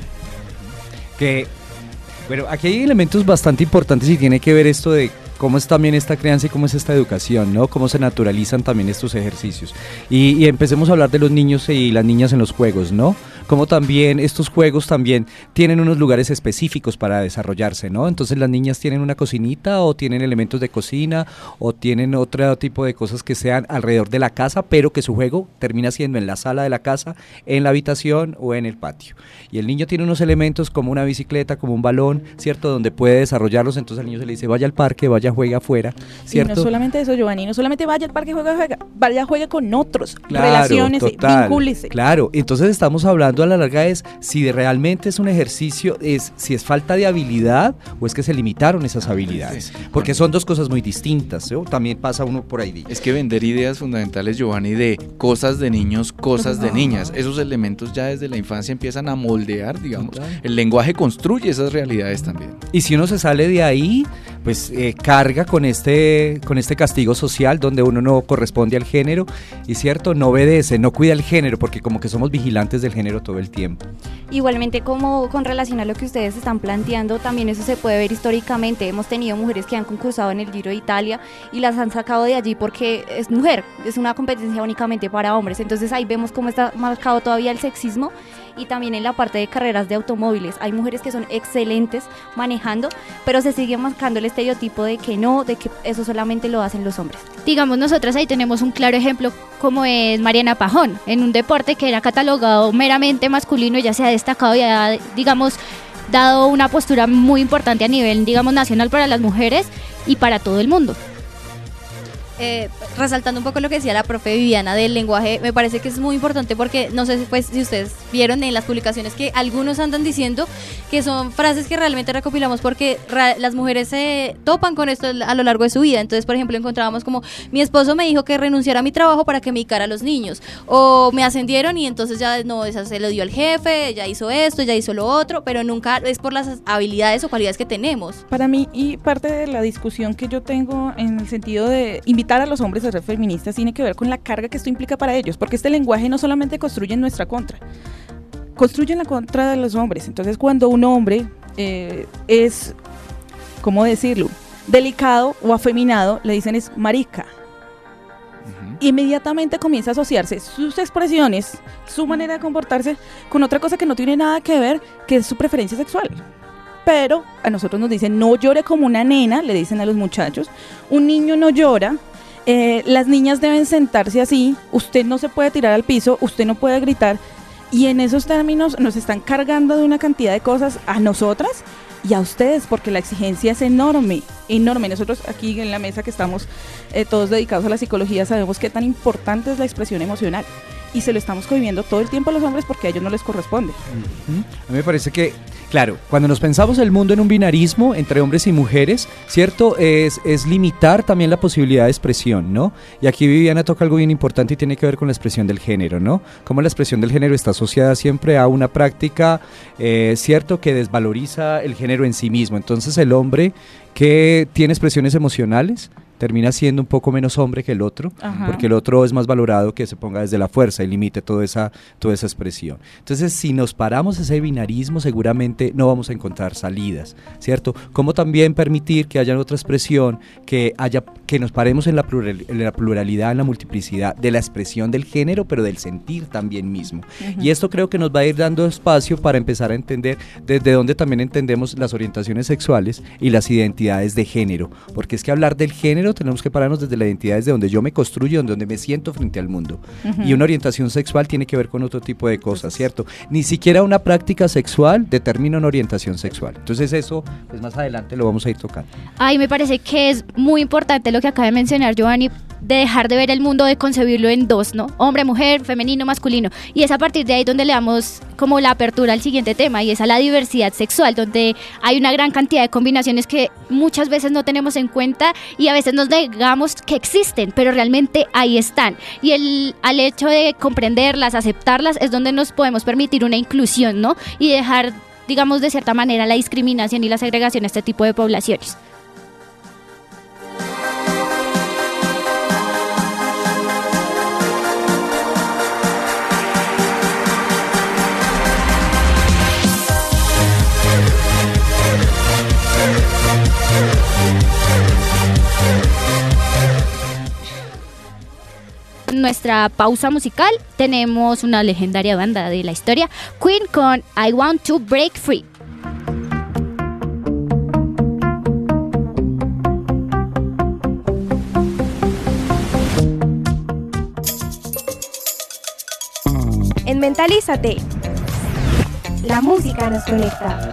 D: Bueno, aquí hay elementos bastante importantes y tiene que ver esto de cómo es también esta crianza y cómo es esta educación, ¿no? Cómo se naturalizan también estos ejercicios. Y empecemos a hablar de los niños y las niñas en los juegos, ¿no? Como también estos juegos también tienen unos lugares específicos para desarrollarse, ¿no? Entonces las niñas tienen una cocinita, o tienen elementos de cocina, o tienen otro tipo de cosas que sean alrededor de la casa, pero que su juego termina siendo en la sala de la casa, en la habitación o en el patio. Y el niño tiene unos elementos como una bicicleta, como un balón, ¿cierto? Donde puede desarrollarlos. Entonces al niño se le dice, vaya al parque, vaya, juega afuera, ¿cierto?
C: Y no solamente eso, Giovanni, no solamente vaya al parque, juega, vaya, juegue con otros,
D: claro,
C: relaciones, vincúlese.
D: Claro, entonces estamos hablando a la larga es si realmente es un ejercicio, si es falta de habilidad o es que se limitaron esas habilidades, porque son dos cosas muy distintas, ¿no? También pasa uno por ahí.
G: Es que vender ideas fundamentales, Giovanni, de cosas de niños, cosas de niñas, esos elementos ya desde la infancia empiezan a moldear, digamos, el lenguaje construye esas realidades también.
D: Y si uno se sale de ahí, pues carga con este castigo social donde uno no corresponde al género y cierto, no obedece, no cuida el género, porque como que somos vigilantes del género todo el tiempo.
E: Igualmente, como con relación a lo que ustedes están planteando, también eso se puede ver históricamente. Hemos tenido mujeres que han concursado en el Giro de Italia y las han sacado de allí porque es mujer, es una competencia únicamente para hombres. Entonces ahí vemos cómo está marcado todavía el sexismo. Y también en la parte de carreras de automóviles hay mujeres que son excelentes manejando, pero se sigue marcando el estereotipo de que no, de que eso solamente lo hacen los hombres.
B: Digamos, nosotras ahí tenemos un claro ejemplo como es Mariana Pajón, en un deporte que era catalogado meramente masculino. Ella se ha destacado y ha, digamos, dado una postura muy importante a nivel, digamos, nacional para las mujeres y para todo el mundo.
F: Resaltando un poco lo que decía la profe Viviana del lenguaje, me parece que es muy importante porque no sé si ustedes vieron en las publicaciones que algunos andan diciendo que son frases que realmente recopilamos porque las mujeres se topan con esto a lo largo de su vida. Entonces, por ejemplo, encontrábamos como, mi esposo me dijo que renunciara a mi trabajo para que me dedicara a los niños, o me ascendieron y entonces ya no, esa se lo dio al jefe, ya hizo esto, ya hizo lo otro, pero nunca es por las habilidades o cualidades que tenemos.
C: Para mí, y parte de la discusión que yo tengo en el sentido de invitar invitar a los hombres a ser feministas tiene que ver con la carga que esto implica para ellos, porque este lenguaje no solamente construye en nuestra contra, construye en la contra de los hombres. Entonces, cuando un hombre es, ¿cómo decirlo?, delicado o afeminado, le dicen es marica. Inmediatamente comienza a asociarse sus expresiones, su manera de comportarse con otra cosa que no tiene nada que ver, que es su preferencia sexual. Pero a nosotros nos dicen, no llore como una nena, le dicen a los muchachos, un niño no llora, las niñas deben sentarse así, usted no se puede tirar al piso, usted no puede gritar, y en esos términos nos están cargando de una cantidad de cosas a nosotras y a ustedes, porque la exigencia es enorme, enorme. Nosotros aquí en la mesa que estamos todos dedicados a la psicología sabemos qué tan importante es la expresión emocional y se lo estamos cohibiendo todo el tiempo a los hombres porque a ellos no les corresponde.
D: A mí me parece que, claro, cuando nos pensamos el mundo en un binarismo entre hombres y mujeres, ¿cierto? Es limitar también la posibilidad de expresión, ¿no? Y aquí Viviana toca algo bien importante y tiene que ver con la expresión del género, ¿no? Cómo la expresión del género está asociada siempre a una práctica, ¿cierto?, que desvaloriza el género en sí mismo. Entonces el hombre que tiene expresiones emocionales termina siendo un poco menos hombre que el otro, porque el otro es más valorado que se ponga desde la fuerza y limite toda esa expresión. Entonces, si nos paramos ese binarismo, seguramente no vamos a encontrar salidas, ¿cierto? Como también permitir que haya otra expresión, que nos paremos en la pluralidad, en la multiplicidad de la expresión del género, pero del sentir también mismo. Y esto creo que nos va a ir dando espacio para empezar a entender desde dónde también entendemos las orientaciones sexuales y las identidades de género, porque es que hablar del género tenemos que pararnos desde la identidad, desde donde yo me construyo, donde me siento frente al mundo. Y una orientación sexual tiene que ver con otro tipo de cosas, ¿cierto? Ni siquiera una práctica sexual determina una orientación sexual. Entonces eso, pues más adelante lo vamos a ir tocando.
B: Ay, me parece que es muy importante lo que acaba de mencionar Giovanni, de dejar de ver el mundo, de concebirlo en dos, ¿no? Hombre, mujer, femenino, masculino. Y es a partir de ahí donde le damos como la apertura al siguiente tema, y es a la diversidad sexual, donde hay una gran cantidad de combinaciones que muchas veces no tenemos en cuenta y a veces nos negamos que existen, pero realmente ahí están. Y al hecho de comprenderlas, aceptarlas, es donde nos podemos permitir una inclusión, ¿no? Y dejar, digamos, de cierta manera la discriminación y la segregación a este tipo de poblaciones. Nuestra pausa musical tenemos una legendaria banda de la historia, Queen, con I Want to Break Free.
A: En Mentalízate, la música nos conecta.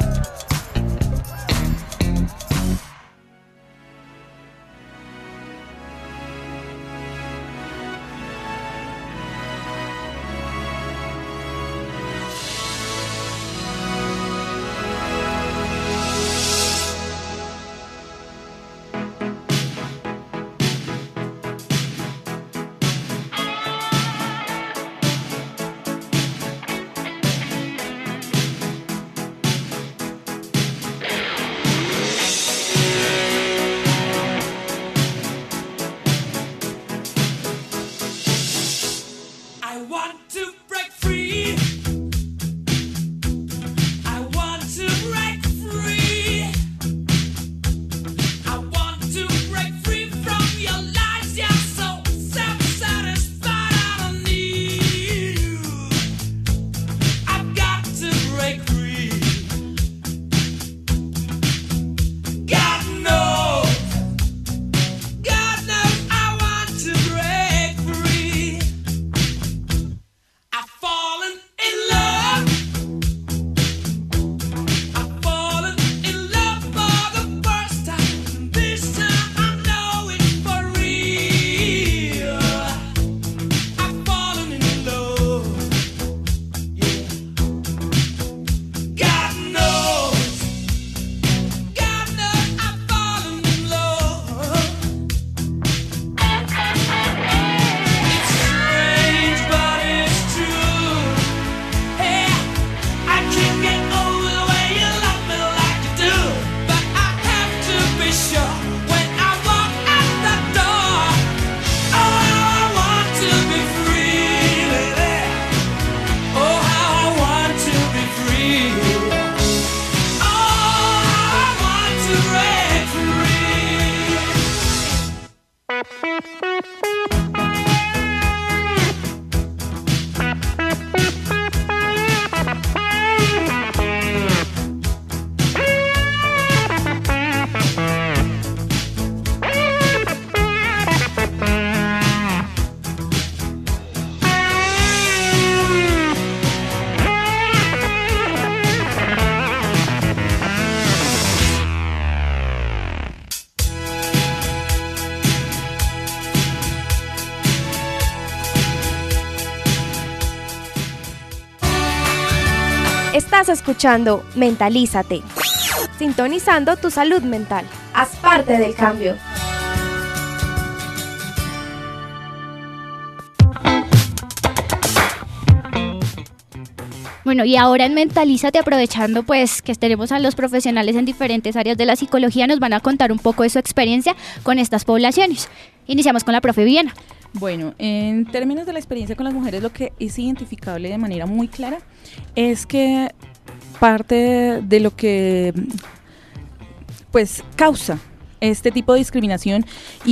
A: Estás escuchando Mentalízate, sintonizando tu salud mental. Haz parte del cambio.
B: Bueno, y ahora en Mentalízate, aprovechando pues que tenemos a los profesionales en diferentes áreas de la psicología, nos van a contar un poco de su experiencia con estas poblaciones. Iniciamos con la profe Viviana.
C: Bueno, en términos de la experiencia con las mujeres, lo que es identificable de manera muy clara es que parte de lo que pues causa este tipo de discriminación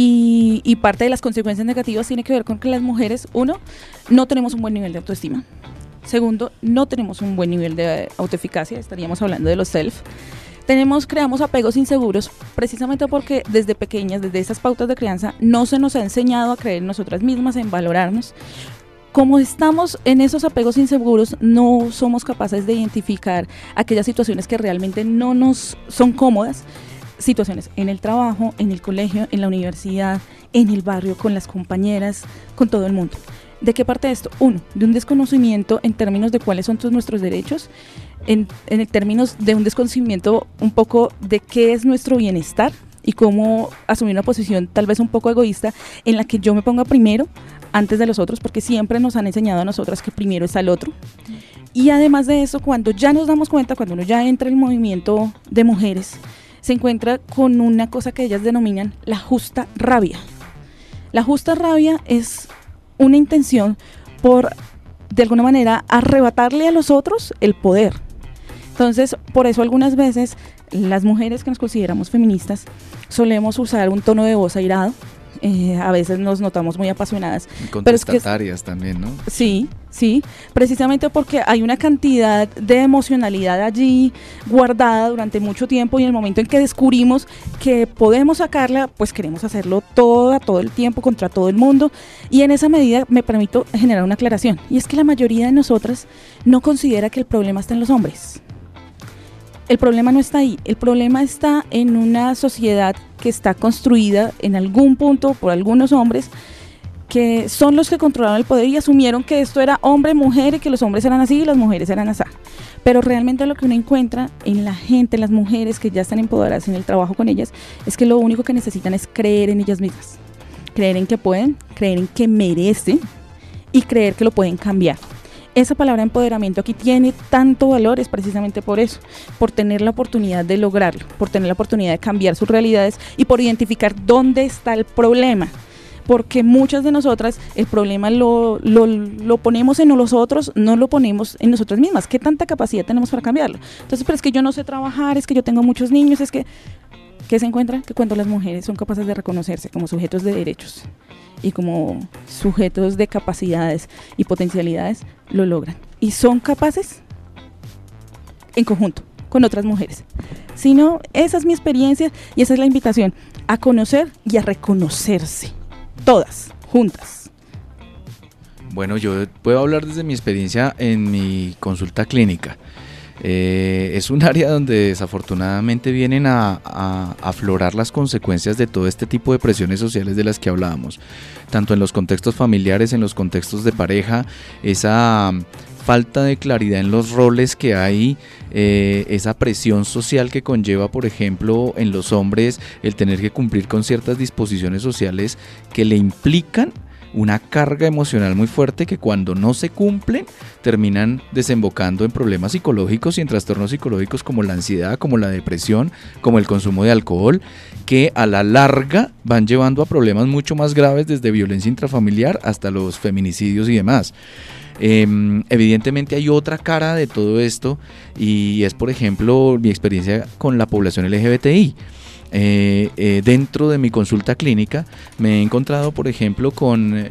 C: y parte de las consecuencias negativas tiene que ver con que las mujeres, uno, no tenemos un buen nivel de autoestima. Segundo, no tenemos un buen nivel de autoeficacia, estaríamos hablando de los self. Creamos apegos inseguros precisamente porque desde pequeñas, desde esas pautas de crianza, no se nos ha enseñado a creer en nosotras mismas, en valorarnos. Como estamos en esos apegos inseguros, no somos capaces de identificar aquellas situaciones que realmente no nos son cómodas, situaciones en el trabajo, en el colegio, en la universidad, en el barrio, con las compañeras, con todo el mundo. ¿De qué parte esto? Uno, de un desconocimiento en términos de cuáles son todos nuestros derechos, en términos de un desconocimiento un poco de qué es nuestro bienestar y cómo asumir una posición tal vez un poco egoísta en la que yo me ponga primero antes de los otros, porque siempre nos han enseñado a nosotras que primero está el otro. Y además de eso, cuando ya nos damos cuenta, cuando uno ya entra en el movimiento de mujeres, se encuentra con una cosa que ellas denominan la justa rabia. La justa rabia es una intención por, de alguna manera, arrebatarle a los otros el poder. Entonces, por eso algunas veces las mujeres que nos consideramos feministas solemos usar un tono de voz airado, a veces nos notamos muy apasionadas.
G: Contestatarias también, ¿no?
C: Sí, precisamente porque hay una cantidad de emocionalidad allí guardada durante mucho tiempo y en el momento en que descubrimos que podemos sacarla, pues queremos hacerlo todo el tiempo contra todo el mundo, y en esa medida me permito generar una aclaración, y es que la mayoría de nosotras no considera que el problema está en los hombres. El problema no está ahí, el problema está en una sociedad que está construida en algún punto por algunos hombres que son los que controlaron el poder y asumieron que esto era hombre-mujer y que los hombres eran así y las mujeres eran así. Pero realmente lo que uno encuentra en la gente, en las mujeres que ya están empoderadas en el trabajo con ellas, es que lo único que necesitan es creer en ellas mismas, creer en que pueden, creer en que merecen y creer que lo pueden cambiar. Esa palabra empoderamiento aquí tiene tanto valor, es precisamente por eso, por tener la oportunidad de lograrlo, por tener la oportunidad de cambiar sus realidades y por identificar dónde está el problema, porque muchas de nosotras el problema lo ponemos en los otros, no lo ponemos en nosotras mismas. ¿Qué tanta capacidad tenemos para cambiarlo? Entonces, pero es que yo no sé trabajar, es que yo tengo muchos niños, es que ¿qué se encuentra? Que cuando las mujeres son capaces de reconocerse como sujetos de derechos y como sujetos de capacidades y potencialidades, lo logran. Y son capaces en conjunto con otras mujeres. Si no, esa es mi experiencia y esa es la invitación, a conocer y a reconocerse, todas, juntas.
G: Bueno, yo puedo hablar desde mi experiencia en mi consulta clínica. Es un área donde desafortunadamente vienen a aflorar las consecuencias de todo este tipo de presiones sociales de las que hablábamos, tanto en los contextos familiares, en los contextos de pareja, esa falta de claridad en los roles que hay, esa presión social que conlleva, por ejemplo, en los hombres, el tener que cumplir con ciertas disposiciones sociales que le implican una carga emocional muy fuerte que cuando no se cumplen terminan desembocando en problemas psicológicos y en trastornos psicológicos como la ansiedad, como la depresión, como el consumo de alcohol, que a la larga van llevando a problemas mucho más graves, desde violencia intrafamiliar hasta los feminicidios y demás. Evidentemente hay otra cara de todo esto y es, por ejemplo, mi experiencia con la población LGBTI. Dentro de mi consulta clínica me he encontrado, por ejemplo, con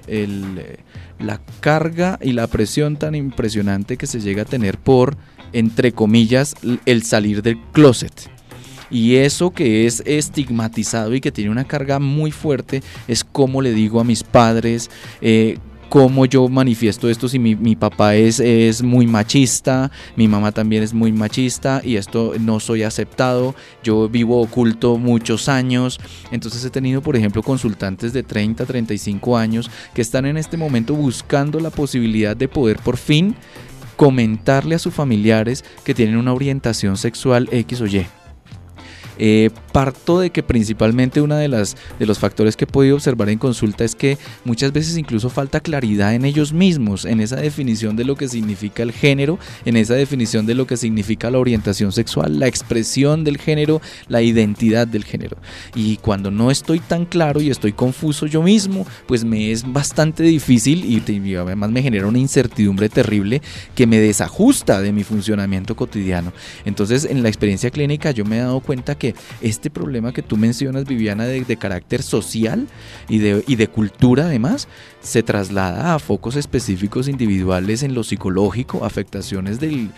G: la carga y la presión tan impresionante que se llega a tener por, entre comillas, el salir del closet. Y eso que es estigmatizado y que tiene una carga muy fuerte es cómo le digo a mis padres, cómo yo manifiesto esto si mi papá es muy machista, mi mamá también es muy machista y esto no soy aceptado, yo vivo oculto muchos años. Entonces he tenido, por ejemplo, consultantes de 30, 35 años que están en este momento buscando la posibilidad de poder por fin comentarle a sus familiares que tienen una orientación sexual X o Y. Parto de que principalmente uno de los factores que he podido observar en consulta es que muchas veces incluso falta claridad en ellos mismos, en esa definición de lo que significa el género, en esa definición de lo que significa la orientación sexual, la expresión del género, la identidad del género. Y cuando no estoy tan claro y estoy confuso yo mismo, pues me es bastante difícil y además me genera una incertidumbre terrible que me desajusta de mi funcionamiento cotidiano. Entonces, en la experiencia clínica yo me he dado cuenta que este problema que tú mencionas, Viviana, de carácter social y de cultura además, se traslada a focos específicos individuales en lo psicológico, afectaciones de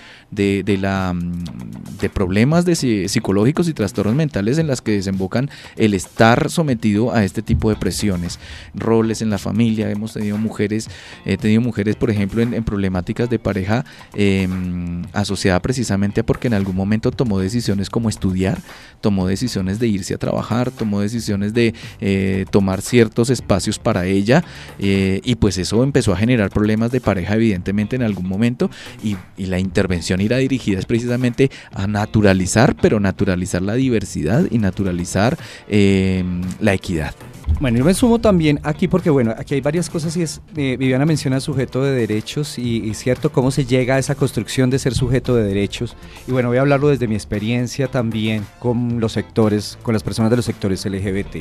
G: problemas psicológicos y trastornos mentales en las que desembocan el estar sometido a este tipo de presiones, roles en la familia. He tenido mujeres, por ejemplo, en problemáticas de pareja asociada precisamente a porque en algún momento tomó decisiones como estudiar, tomó decisiones de irse a trabajar, tomó decisiones de tomar ciertos espacios para ella, y pues eso empezó a generar problemas de pareja evidentemente en algún momento, y la intervención irá dirigida es precisamente a naturalizar, pero naturalizar la diversidad y naturalizar la equidad.
D: Bueno, yo me sumo también aquí porque, bueno, aquí hay varias cosas y es, Viviana menciona sujeto de derechos y cierto, cómo se llega a esa construcción de ser sujeto de derechos. Y bueno, voy a hablarlo desde mi experiencia también con los sectores, con las personas de los sectores LGBT.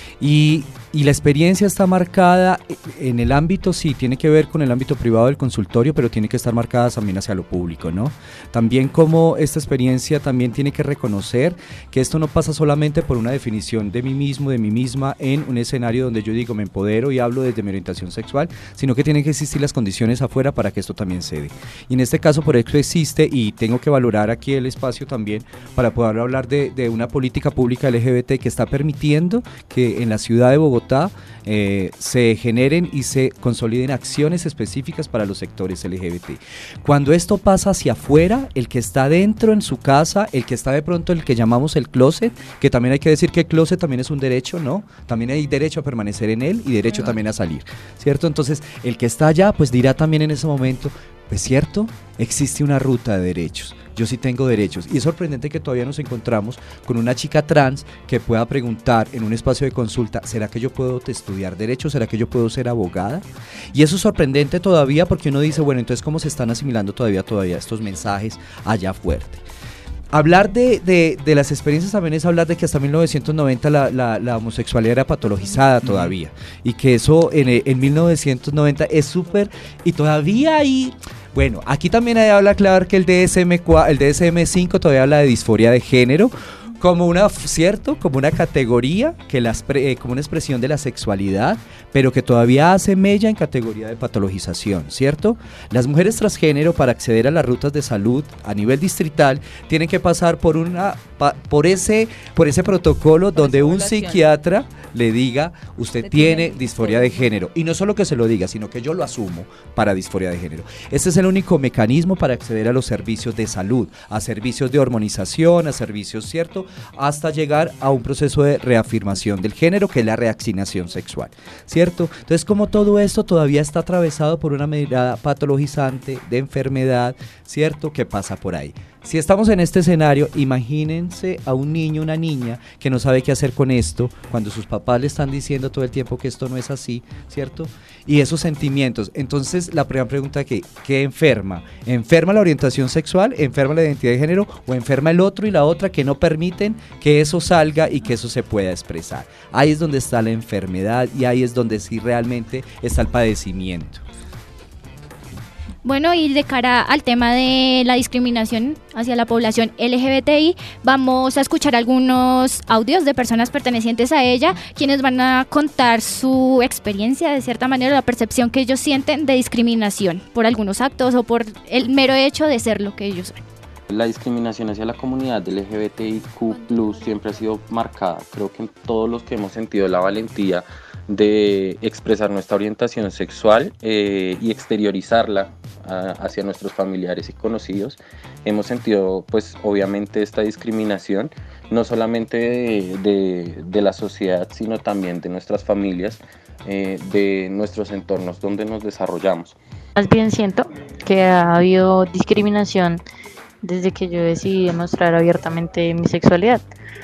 D: Y la experiencia está marcada en el ámbito, sí, tiene que ver con el ámbito privado del consultorio, pero tiene que estar marcada también hacia lo público, ¿no? También como esta experiencia también tiene que reconocer que esto no pasa solamente por una definición de mí mismo, de mí misma, en un escenario donde yo digo me empodero y hablo desde mi orientación sexual, sino que tienen que existir las condiciones afuera para que esto también se dé. Y en este caso por eso existe, y tengo que valorar aquí el espacio también para poder hablar de una política pública LGBT que está permitiendo que en la ciudad de Bogotá se generen y se consoliden acciones específicas para los sectores LGBT. Cuando esto pasa hacia afuera, el que está dentro en su casa, el que está de pronto el que llamamos el closet, que también hay que decir que el closet también es un derecho, ¿no? También hay derecho a permanecer en él y derecho también a salir, ¿cierto? Entonces, el que está allá, pues dirá también en ese momento, pues cierto, existe una ruta de derechos. Yo sí tengo derechos. Y es sorprendente que todavía nos encontramos con una chica trans que pueda preguntar en un espacio de consulta, ¿será que yo puedo estudiar derecho? ¿Será que yo puedo ser abogada? Y eso es sorprendente todavía porque uno dice, bueno, entonces ¿cómo se están asimilando todavía estos mensajes allá fuerte? Hablar de las experiencias también es hablar de que hasta 1990 la homosexualidad era patologizada todavía, y que eso en 1990 es súper, y todavía hay... Bueno, aquí también hay habla claro que el DSM-5 todavía habla de disforia de género como una, ¿cierto? Como una categoría, como una expresión de la sexualidad, pero que todavía hace mella en categoría de patologización, ¿cierto? Las mujeres transgénero, para acceder a las rutas de salud a nivel distrital, tienen que pasar por ese protocolo donde un psiquiatra le diga, usted tiene disforia de género, y no solo que se lo diga, sino que yo lo asumo para disforia de género. Este es el único mecanismo para acceder a los servicios de salud, a servicios de hormonización, a servicios, ¿cierto?, hasta llegar a un proceso de reafirmación del género, que es la reasignación sexual, ¿cierto? Entonces, como todo esto todavía está atravesado por una mirada patologizante de enfermedad, ¿cierto?, que pasa por ahí. Si estamos en este escenario, imagínense a un niño, una niña que no sabe qué hacer con esto, cuando sus papás le están diciendo todo el tiempo que esto no es así, ¿cierto? Y esos sentimientos. Entonces, la primera pregunta ¿qué enferma? ¿Enferma la orientación sexual? ¿Enferma la identidad de género? ¿O enferma el otro y la otra que no permiten que eso salga y que eso se pueda expresar? Ahí es donde está la enfermedad y ahí es donde sí realmente está el padecimiento.
B: Bueno, y de cara al tema de la discriminación hacia la población LGBTI, vamos a escuchar algunos audios de personas pertenecientes a ella, quienes van a contar su experiencia, de cierta manera, la percepción que ellos sienten de discriminación por algunos actos o por el mero hecho de ser lo que ellos son.
K: La discriminación hacia la comunidad LGBTIQ+ siempre ha sido marcada. Creo que en todos los que hemos sentido la valentía de expresar nuestra orientación sexual y exteriorizarla hacia nuestros familiares y conocidos, hemos sentido pues obviamente esta discriminación, no solamente de la sociedad, sino también de nuestras familias, de nuestros entornos donde nos desarrollamos.
L: Más bien siento que ha habido discriminación desde que yo decidí demostrar abiertamente mi sexualidad.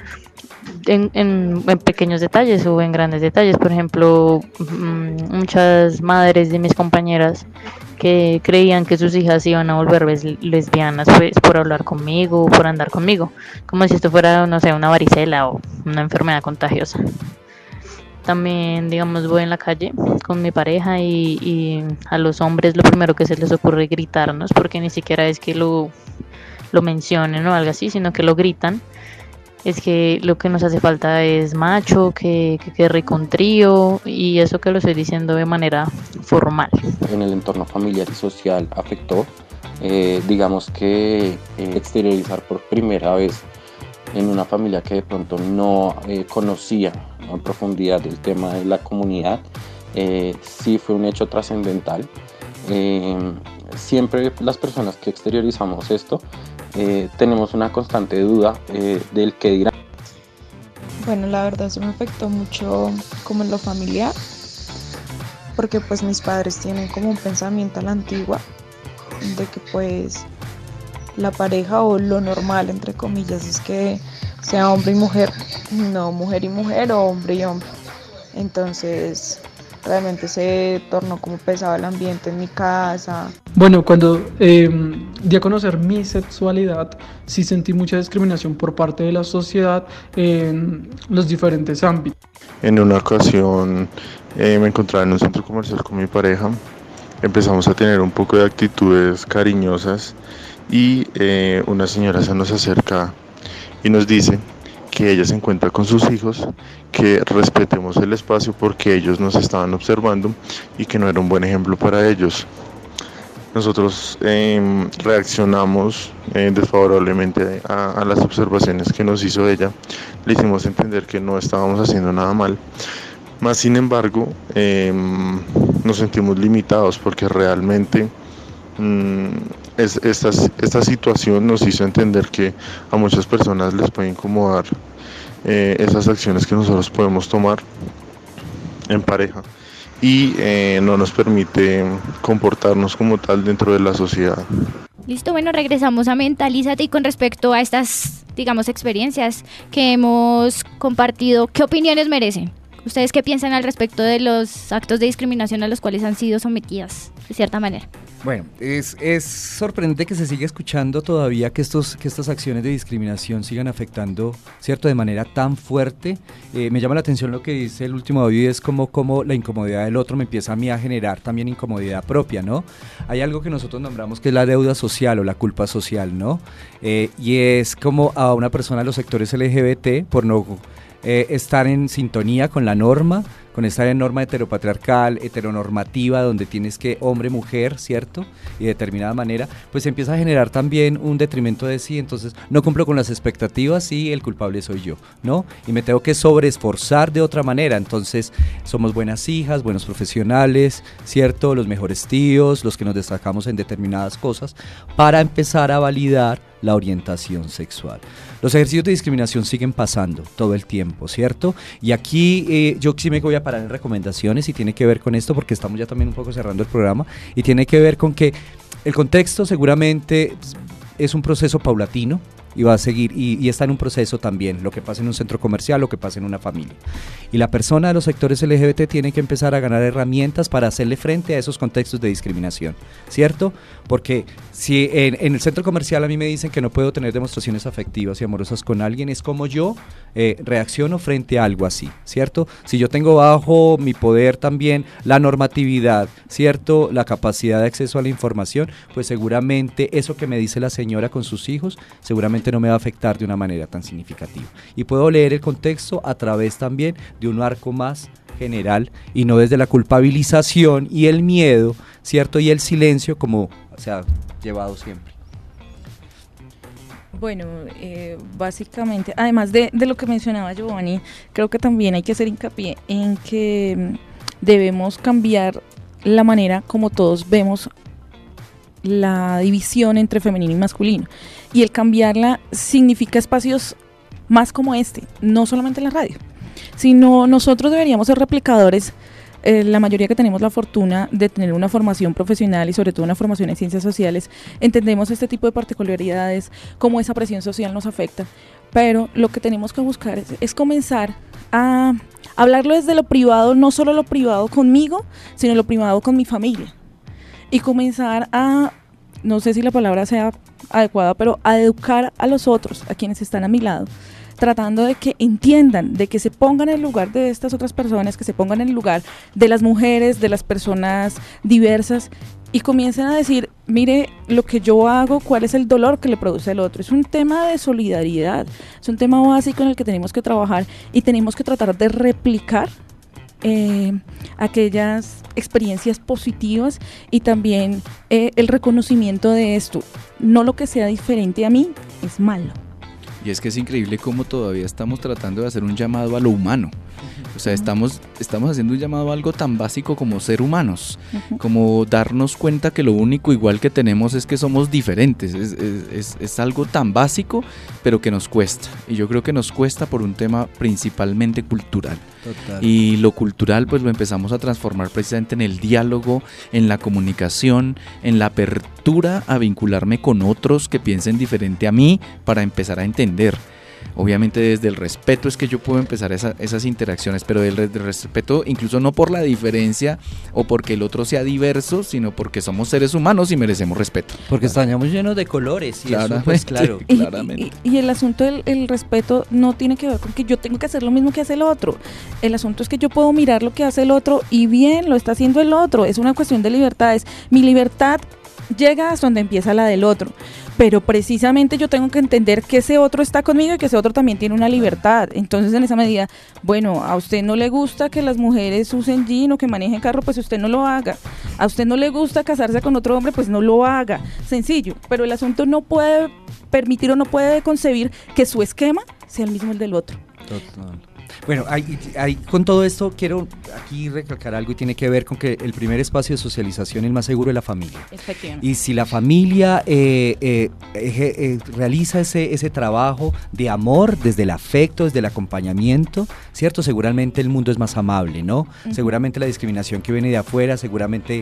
L: En pequeños detalles o en grandes detalles. Por ejemplo, muchas madres de mis compañeras que creían que sus hijas iban a volver lesbianas pues, por hablar conmigo o por andar conmigo, como si esto fuera, no sé, una varicela o una enfermedad contagiosa. También, digamos, voy en la calle con mi pareja y a los hombres lo primero que se les ocurre es gritarnos, porque ni siquiera es que lo mencionen o algo así, sino que lo gritan. Es que lo que nos hace falta es macho, que rico un trío, y eso que lo estoy diciendo de manera formal.
K: En el entorno familiar y social afectó, digamos que exteriorizar por primera vez en una familia que de pronto no conocía en profundidad el tema de la comunidad, sí fue un hecho trascendental. Siempre las personas que exteriorizamos esto tenemos una constante duda del qué dirán.
M: Bueno, la verdad se me afectó mucho como en lo familiar, porque pues mis padres tienen como un pensamiento a la antigua de que pues la pareja o lo normal entre comillas es que sea hombre y mujer, no mujer y mujer o hombre y hombre. Entonces realmente se tornó como pesado el ambiente en mi casa.
N: Bueno, cuando di a conocer mi sexualidad, sí sentí mucha discriminación por parte de la sociedad en los diferentes ámbitos.
O: En una ocasión me encontraba en un centro comercial con mi pareja, empezamos a tener un poco de actitudes cariñosas y una señora se nos acerca y nos dice que ella se encuentra con sus hijos, que respetemos el espacio porque ellos nos estaban observando y que no era un buen ejemplo para ellos. Nosotros reaccionamos desfavorablemente a las observaciones que nos hizo ella, le hicimos entender que no estábamos haciendo nada mal, más sin embargo nos sentimos limitados porque realmente esta situación nos hizo entender que a muchas personas les puede incomodar esas acciones que nosotros podemos tomar en pareja y no nos permite comportarnos como tal dentro de la sociedad.
B: Listo, bueno, regresamos a Mentalízate y con respecto a estas, digamos, experiencias que hemos compartido, ¿qué opiniones merecen? ¿Ustedes qué piensan al respecto de los actos de discriminación a los cuales han sido sometidas, de cierta manera?
D: Bueno, es sorprendente que se siga escuchando todavía que estas acciones de discriminación sigan afectando, ¿cierto?, de manera tan fuerte. Me llama la atención lo que dice el último audio y es como la incomodidad del otro me empieza a mí a generar también incomodidad propia, ¿no? Hay algo que nosotros nombramos que es la deuda social o la culpa social, ¿no? Y es como a una persona de los sectores LGBT por no estar en sintonía con la norma, con esta norma heteropatriarcal, heteronormativa, donde tienes que hombre, mujer, ¿cierto? Y de determinada manera, pues empieza a generar también un detrimento de sí, entonces no cumplo con las expectativas y el culpable soy yo, ¿no? Y me tengo que sobreesforzar de otra manera, entonces somos buenas hijas, buenos profesionales, ¿cierto? Los mejores tíos, los que nos destacamos en determinadas cosas, para empezar a validar la orientación sexual. Los ejercicios de discriminación siguen pasando todo el tiempo, ¿cierto? Y aquí yo sí me voy a parar en recomendaciones y tiene que ver con esto porque estamos ya también un poco cerrando el programa y tiene que ver con que el contexto seguramente es un proceso paulatino y va a seguir y está en un proceso también, lo que pasa en un centro comercial, lo que pasa en una familia. Y la persona de los sectores LGBT tiene que empezar a ganar herramientas para hacerle frente a esos contextos de discriminación, ¿cierto? Porque si en el centro comercial a mí me dicen que no puedo tener demostraciones afectivas y amorosas con alguien, es como yo reacciono frente a algo así, ¿cierto? Si yo tengo bajo mi poder también la normatividad, ¿cierto? La capacidad de acceso a la información, pues seguramente eso que me dice la señora con sus hijos, seguramente no me va a afectar de una manera tan significativa. Y puedo leer el contexto a través también de un marco más general y no desde la culpabilización y el miedo, ¿cierto? Y el silencio como se ha llevado siempre.
C: Bueno, básicamente, además de lo que mencionaba Giovanni, creo que también hay que hacer hincapié en que debemos cambiar la manera como todos vemos la división entre femenino y masculino. Y el cambiarla significa espacios más como este, no solamente en la radio, sino nosotros deberíamos ser replicadores la mayoría que tenemos la fortuna de tener una formación profesional y sobre todo una formación en ciencias sociales, entendemos este tipo de particularidades, cómo esa presión social nos afecta, pero lo que tenemos que buscar es comenzar a hablarlo desde lo privado, no solo lo privado conmigo, sino lo privado con mi familia, y comenzar a, no sé si la palabra sea adecuada, pero a educar a los otros, a quienes están a mi lado, tratando de que entiendan, de que se pongan en el lugar de estas otras personas, que se pongan en el lugar de las mujeres, de las personas diversas, y comiencen a decir, mire lo que yo hago, cuál es el dolor que le produce al otro. Es un tema de solidaridad, es un tema básico en el que tenemos que trabajar y tenemos que tratar de replicar aquellas experiencias positivas y también el reconocimiento de esto. No lo que sea diferente a mí es malo.
G: Y es que es increíble cómo todavía estamos tratando de hacer un llamado a lo humano. O sea, estamos haciendo un llamado a algo tan básico como ser humanos, como darnos cuenta que lo único igual que tenemos es que somos diferentes. Es algo tan básico, pero que nos cuesta. Y yo creo que nos cuesta por un tema principalmente cultural. Total. Y lo cultural pues lo empezamos a transformar precisamente en el diálogo, en la comunicación, en la apertura a vincularme con otros que piensen diferente a mí para empezar a entender. Obviamente desde el respeto es que yo puedo empezar esas interacciones, pero del respeto incluso no por la diferencia o porque el otro sea diverso, sino porque somos seres humanos y merecemos respeto.
D: Porque estamos llenos de colores y eso pues claro.
C: Claramente. Y el asunto del respeto no tiene que ver con que yo tengo que hacer lo mismo que hace el otro. El asunto es que yo puedo mirar lo que hace el otro y bien, lo está haciendo el otro. Es una cuestión de libertades. Mi libertad llega hasta donde empieza la del otro, pero precisamente yo tengo que entender que ese otro está conmigo y que ese otro también tiene una libertad. Entonces en esa medida, bueno, a usted no le gusta que las mujeres usen jean o que manejen carro, pues usted no lo haga. A usted no le gusta casarse con otro hombre, pues no lo haga. Sencillo, pero el asunto no puede permitir o no puede concebir que su esquema sea el mismo el del otro.
D: Total. Bueno, con todo esto quiero aquí recalcar algo y tiene que ver con que el primer espacio de socialización, el más seguro, es la familia. Y si la familia realiza ese trabajo de amor desde el afecto, desde el acompañamiento, ¿cierto? Seguramente el mundo es más amable, ¿no? Seguramente la discriminación que viene de afuera seguramente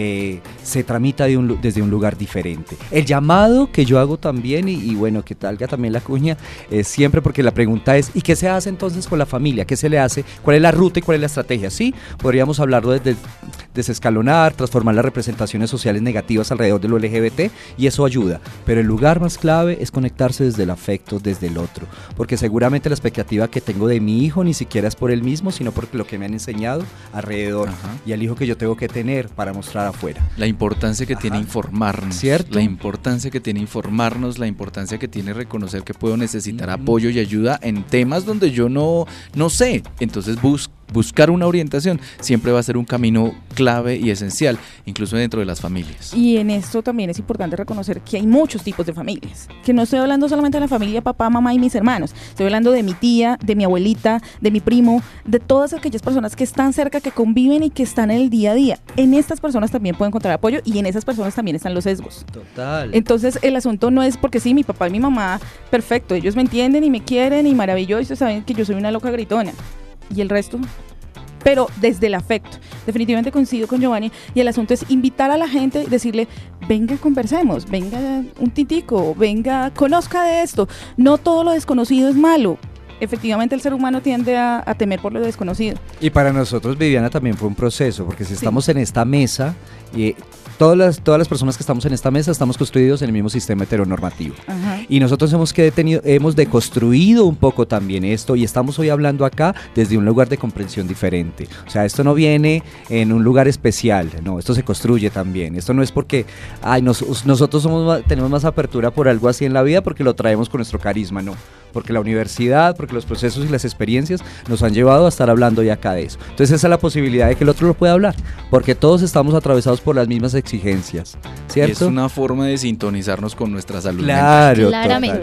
D: se tramita desde un lugar diferente. El llamado que yo hago también, y bueno, que talga también la cuña, siempre porque la pregunta es, ¿y qué se hace entonces con la familia? ¿Qué se le hace? ¿Cuál es la ruta y cuál es la estrategia? Sí, podríamos hablarlo desde desescalonar, transformar las representaciones sociales negativas alrededor de lo LGBT y eso ayuda, pero el lugar más clave es conectarse desde el afecto, desde el otro, porque seguramente la expectativa que tengo de mi hijo ni siquiera es por él mismo, sino por lo que me han enseñado alrededor y al hijo que yo tengo que tener para mostrar afuera.
G: La importancia que tiene informarnos,
D: ¿cierto?
G: La importancia que tiene informarnos, la importancia que tiene reconocer que puedo necesitar apoyo y ayuda en temas donde yo no sé, entonces buscar una orientación siempre va a ser un camino clave y esencial, incluso dentro de las familias.
C: Y en esto también es importante reconocer que hay muchos tipos de familias, que no estoy hablando solamente de la familia papá, mamá y mis hermanos, estoy hablando de mi tía, de mi abuelita, de mi primo, de todas aquellas personas que están cerca, que conviven y que están en el día a día. En estas personas también puedo encontrar apoyo y en esas personas también están los sesgos.
D: Total.
C: Entonces el asunto no es porque sí, mi papá y mi mamá, perfecto, ellos me entienden y me quieren y maravilloso, saben que yo soy una loca gritona. ¿Y el resto? Pero desde el afecto. Definitivamente coincido con Giovanni y el asunto es invitar a la gente, decirle, venga, conversemos, venga un titico, venga, conozca de esto. No todo lo desconocido es malo. Efectivamente el ser humano tiende a temer por lo desconocido.
D: Y para nosotros, Viviana, también fue un proceso, porque si estamos en esta mesa, todas las personas que estamos en esta mesa estamos construidos en el mismo sistema heteronormativo. Y nosotros hemos deconstruido un poco también esto y estamos hoy hablando acá desde un lugar de comprensión diferente. O sea, esto no viene en un lugar especial, no, esto se construye también. Esto no es porque nosotros tenemos más apertura por algo así en la vida porque lo traemos con nuestro carisma, no. Porque la universidad, porque los procesos y las experiencias nos han llevado a estar hablando ya acá de eso. Entonces esa es la posibilidad de que el otro lo pueda hablar, porque todos estamos atravesados por las mismas exigencias, ¿cierto?
G: Y es una forma de sintonizarnos con nuestra salud
D: mental.
B: Claramente.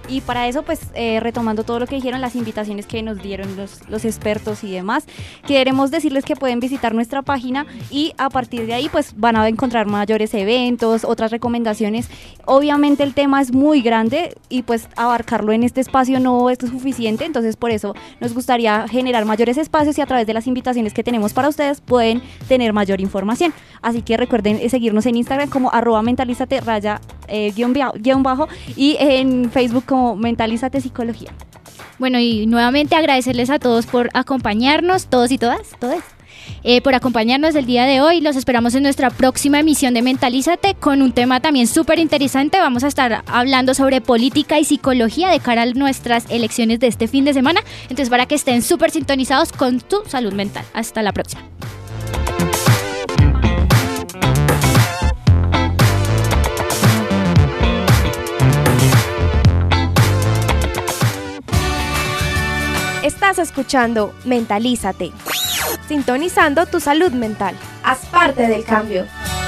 E: Y para eso, pues, retomando todo lo que dijeron, las invitaciones que nos dieron los expertos y demás, queremos decirles que pueden visitar nuestra página y a partir de ahí, pues, van a encontrar mayores eventos, otras recomendaciones. Obviamente el tema es muy grande y pues abarcarlo en este espacio no es suficiente, entonces por eso nos gustaría generar mayores espacios y a través de las invitaciones que tenemos para ustedes pueden tener mayor información. Así que recuerden seguirnos en Instagram como @mentalízate _guión bajo y en Facebook como Mentalízate Psicología.
B: Bueno, y nuevamente agradecerles a todos por acompañarnos, todos y todas, por acompañarnos el día de hoy. Los esperamos en nuestra próxima emisión de Mentalízate con un tema también súper interesante. Vamos a estar hablando sobre política y psicología de cara a nuestras elecciones de este fin de semana. Entonces, para que estén súper sintonizados con tu salud mental. Hasta la próxima.
A: Estás escuchando Mentalízate, sintonizando tu salud mental. Haz parte del cambio.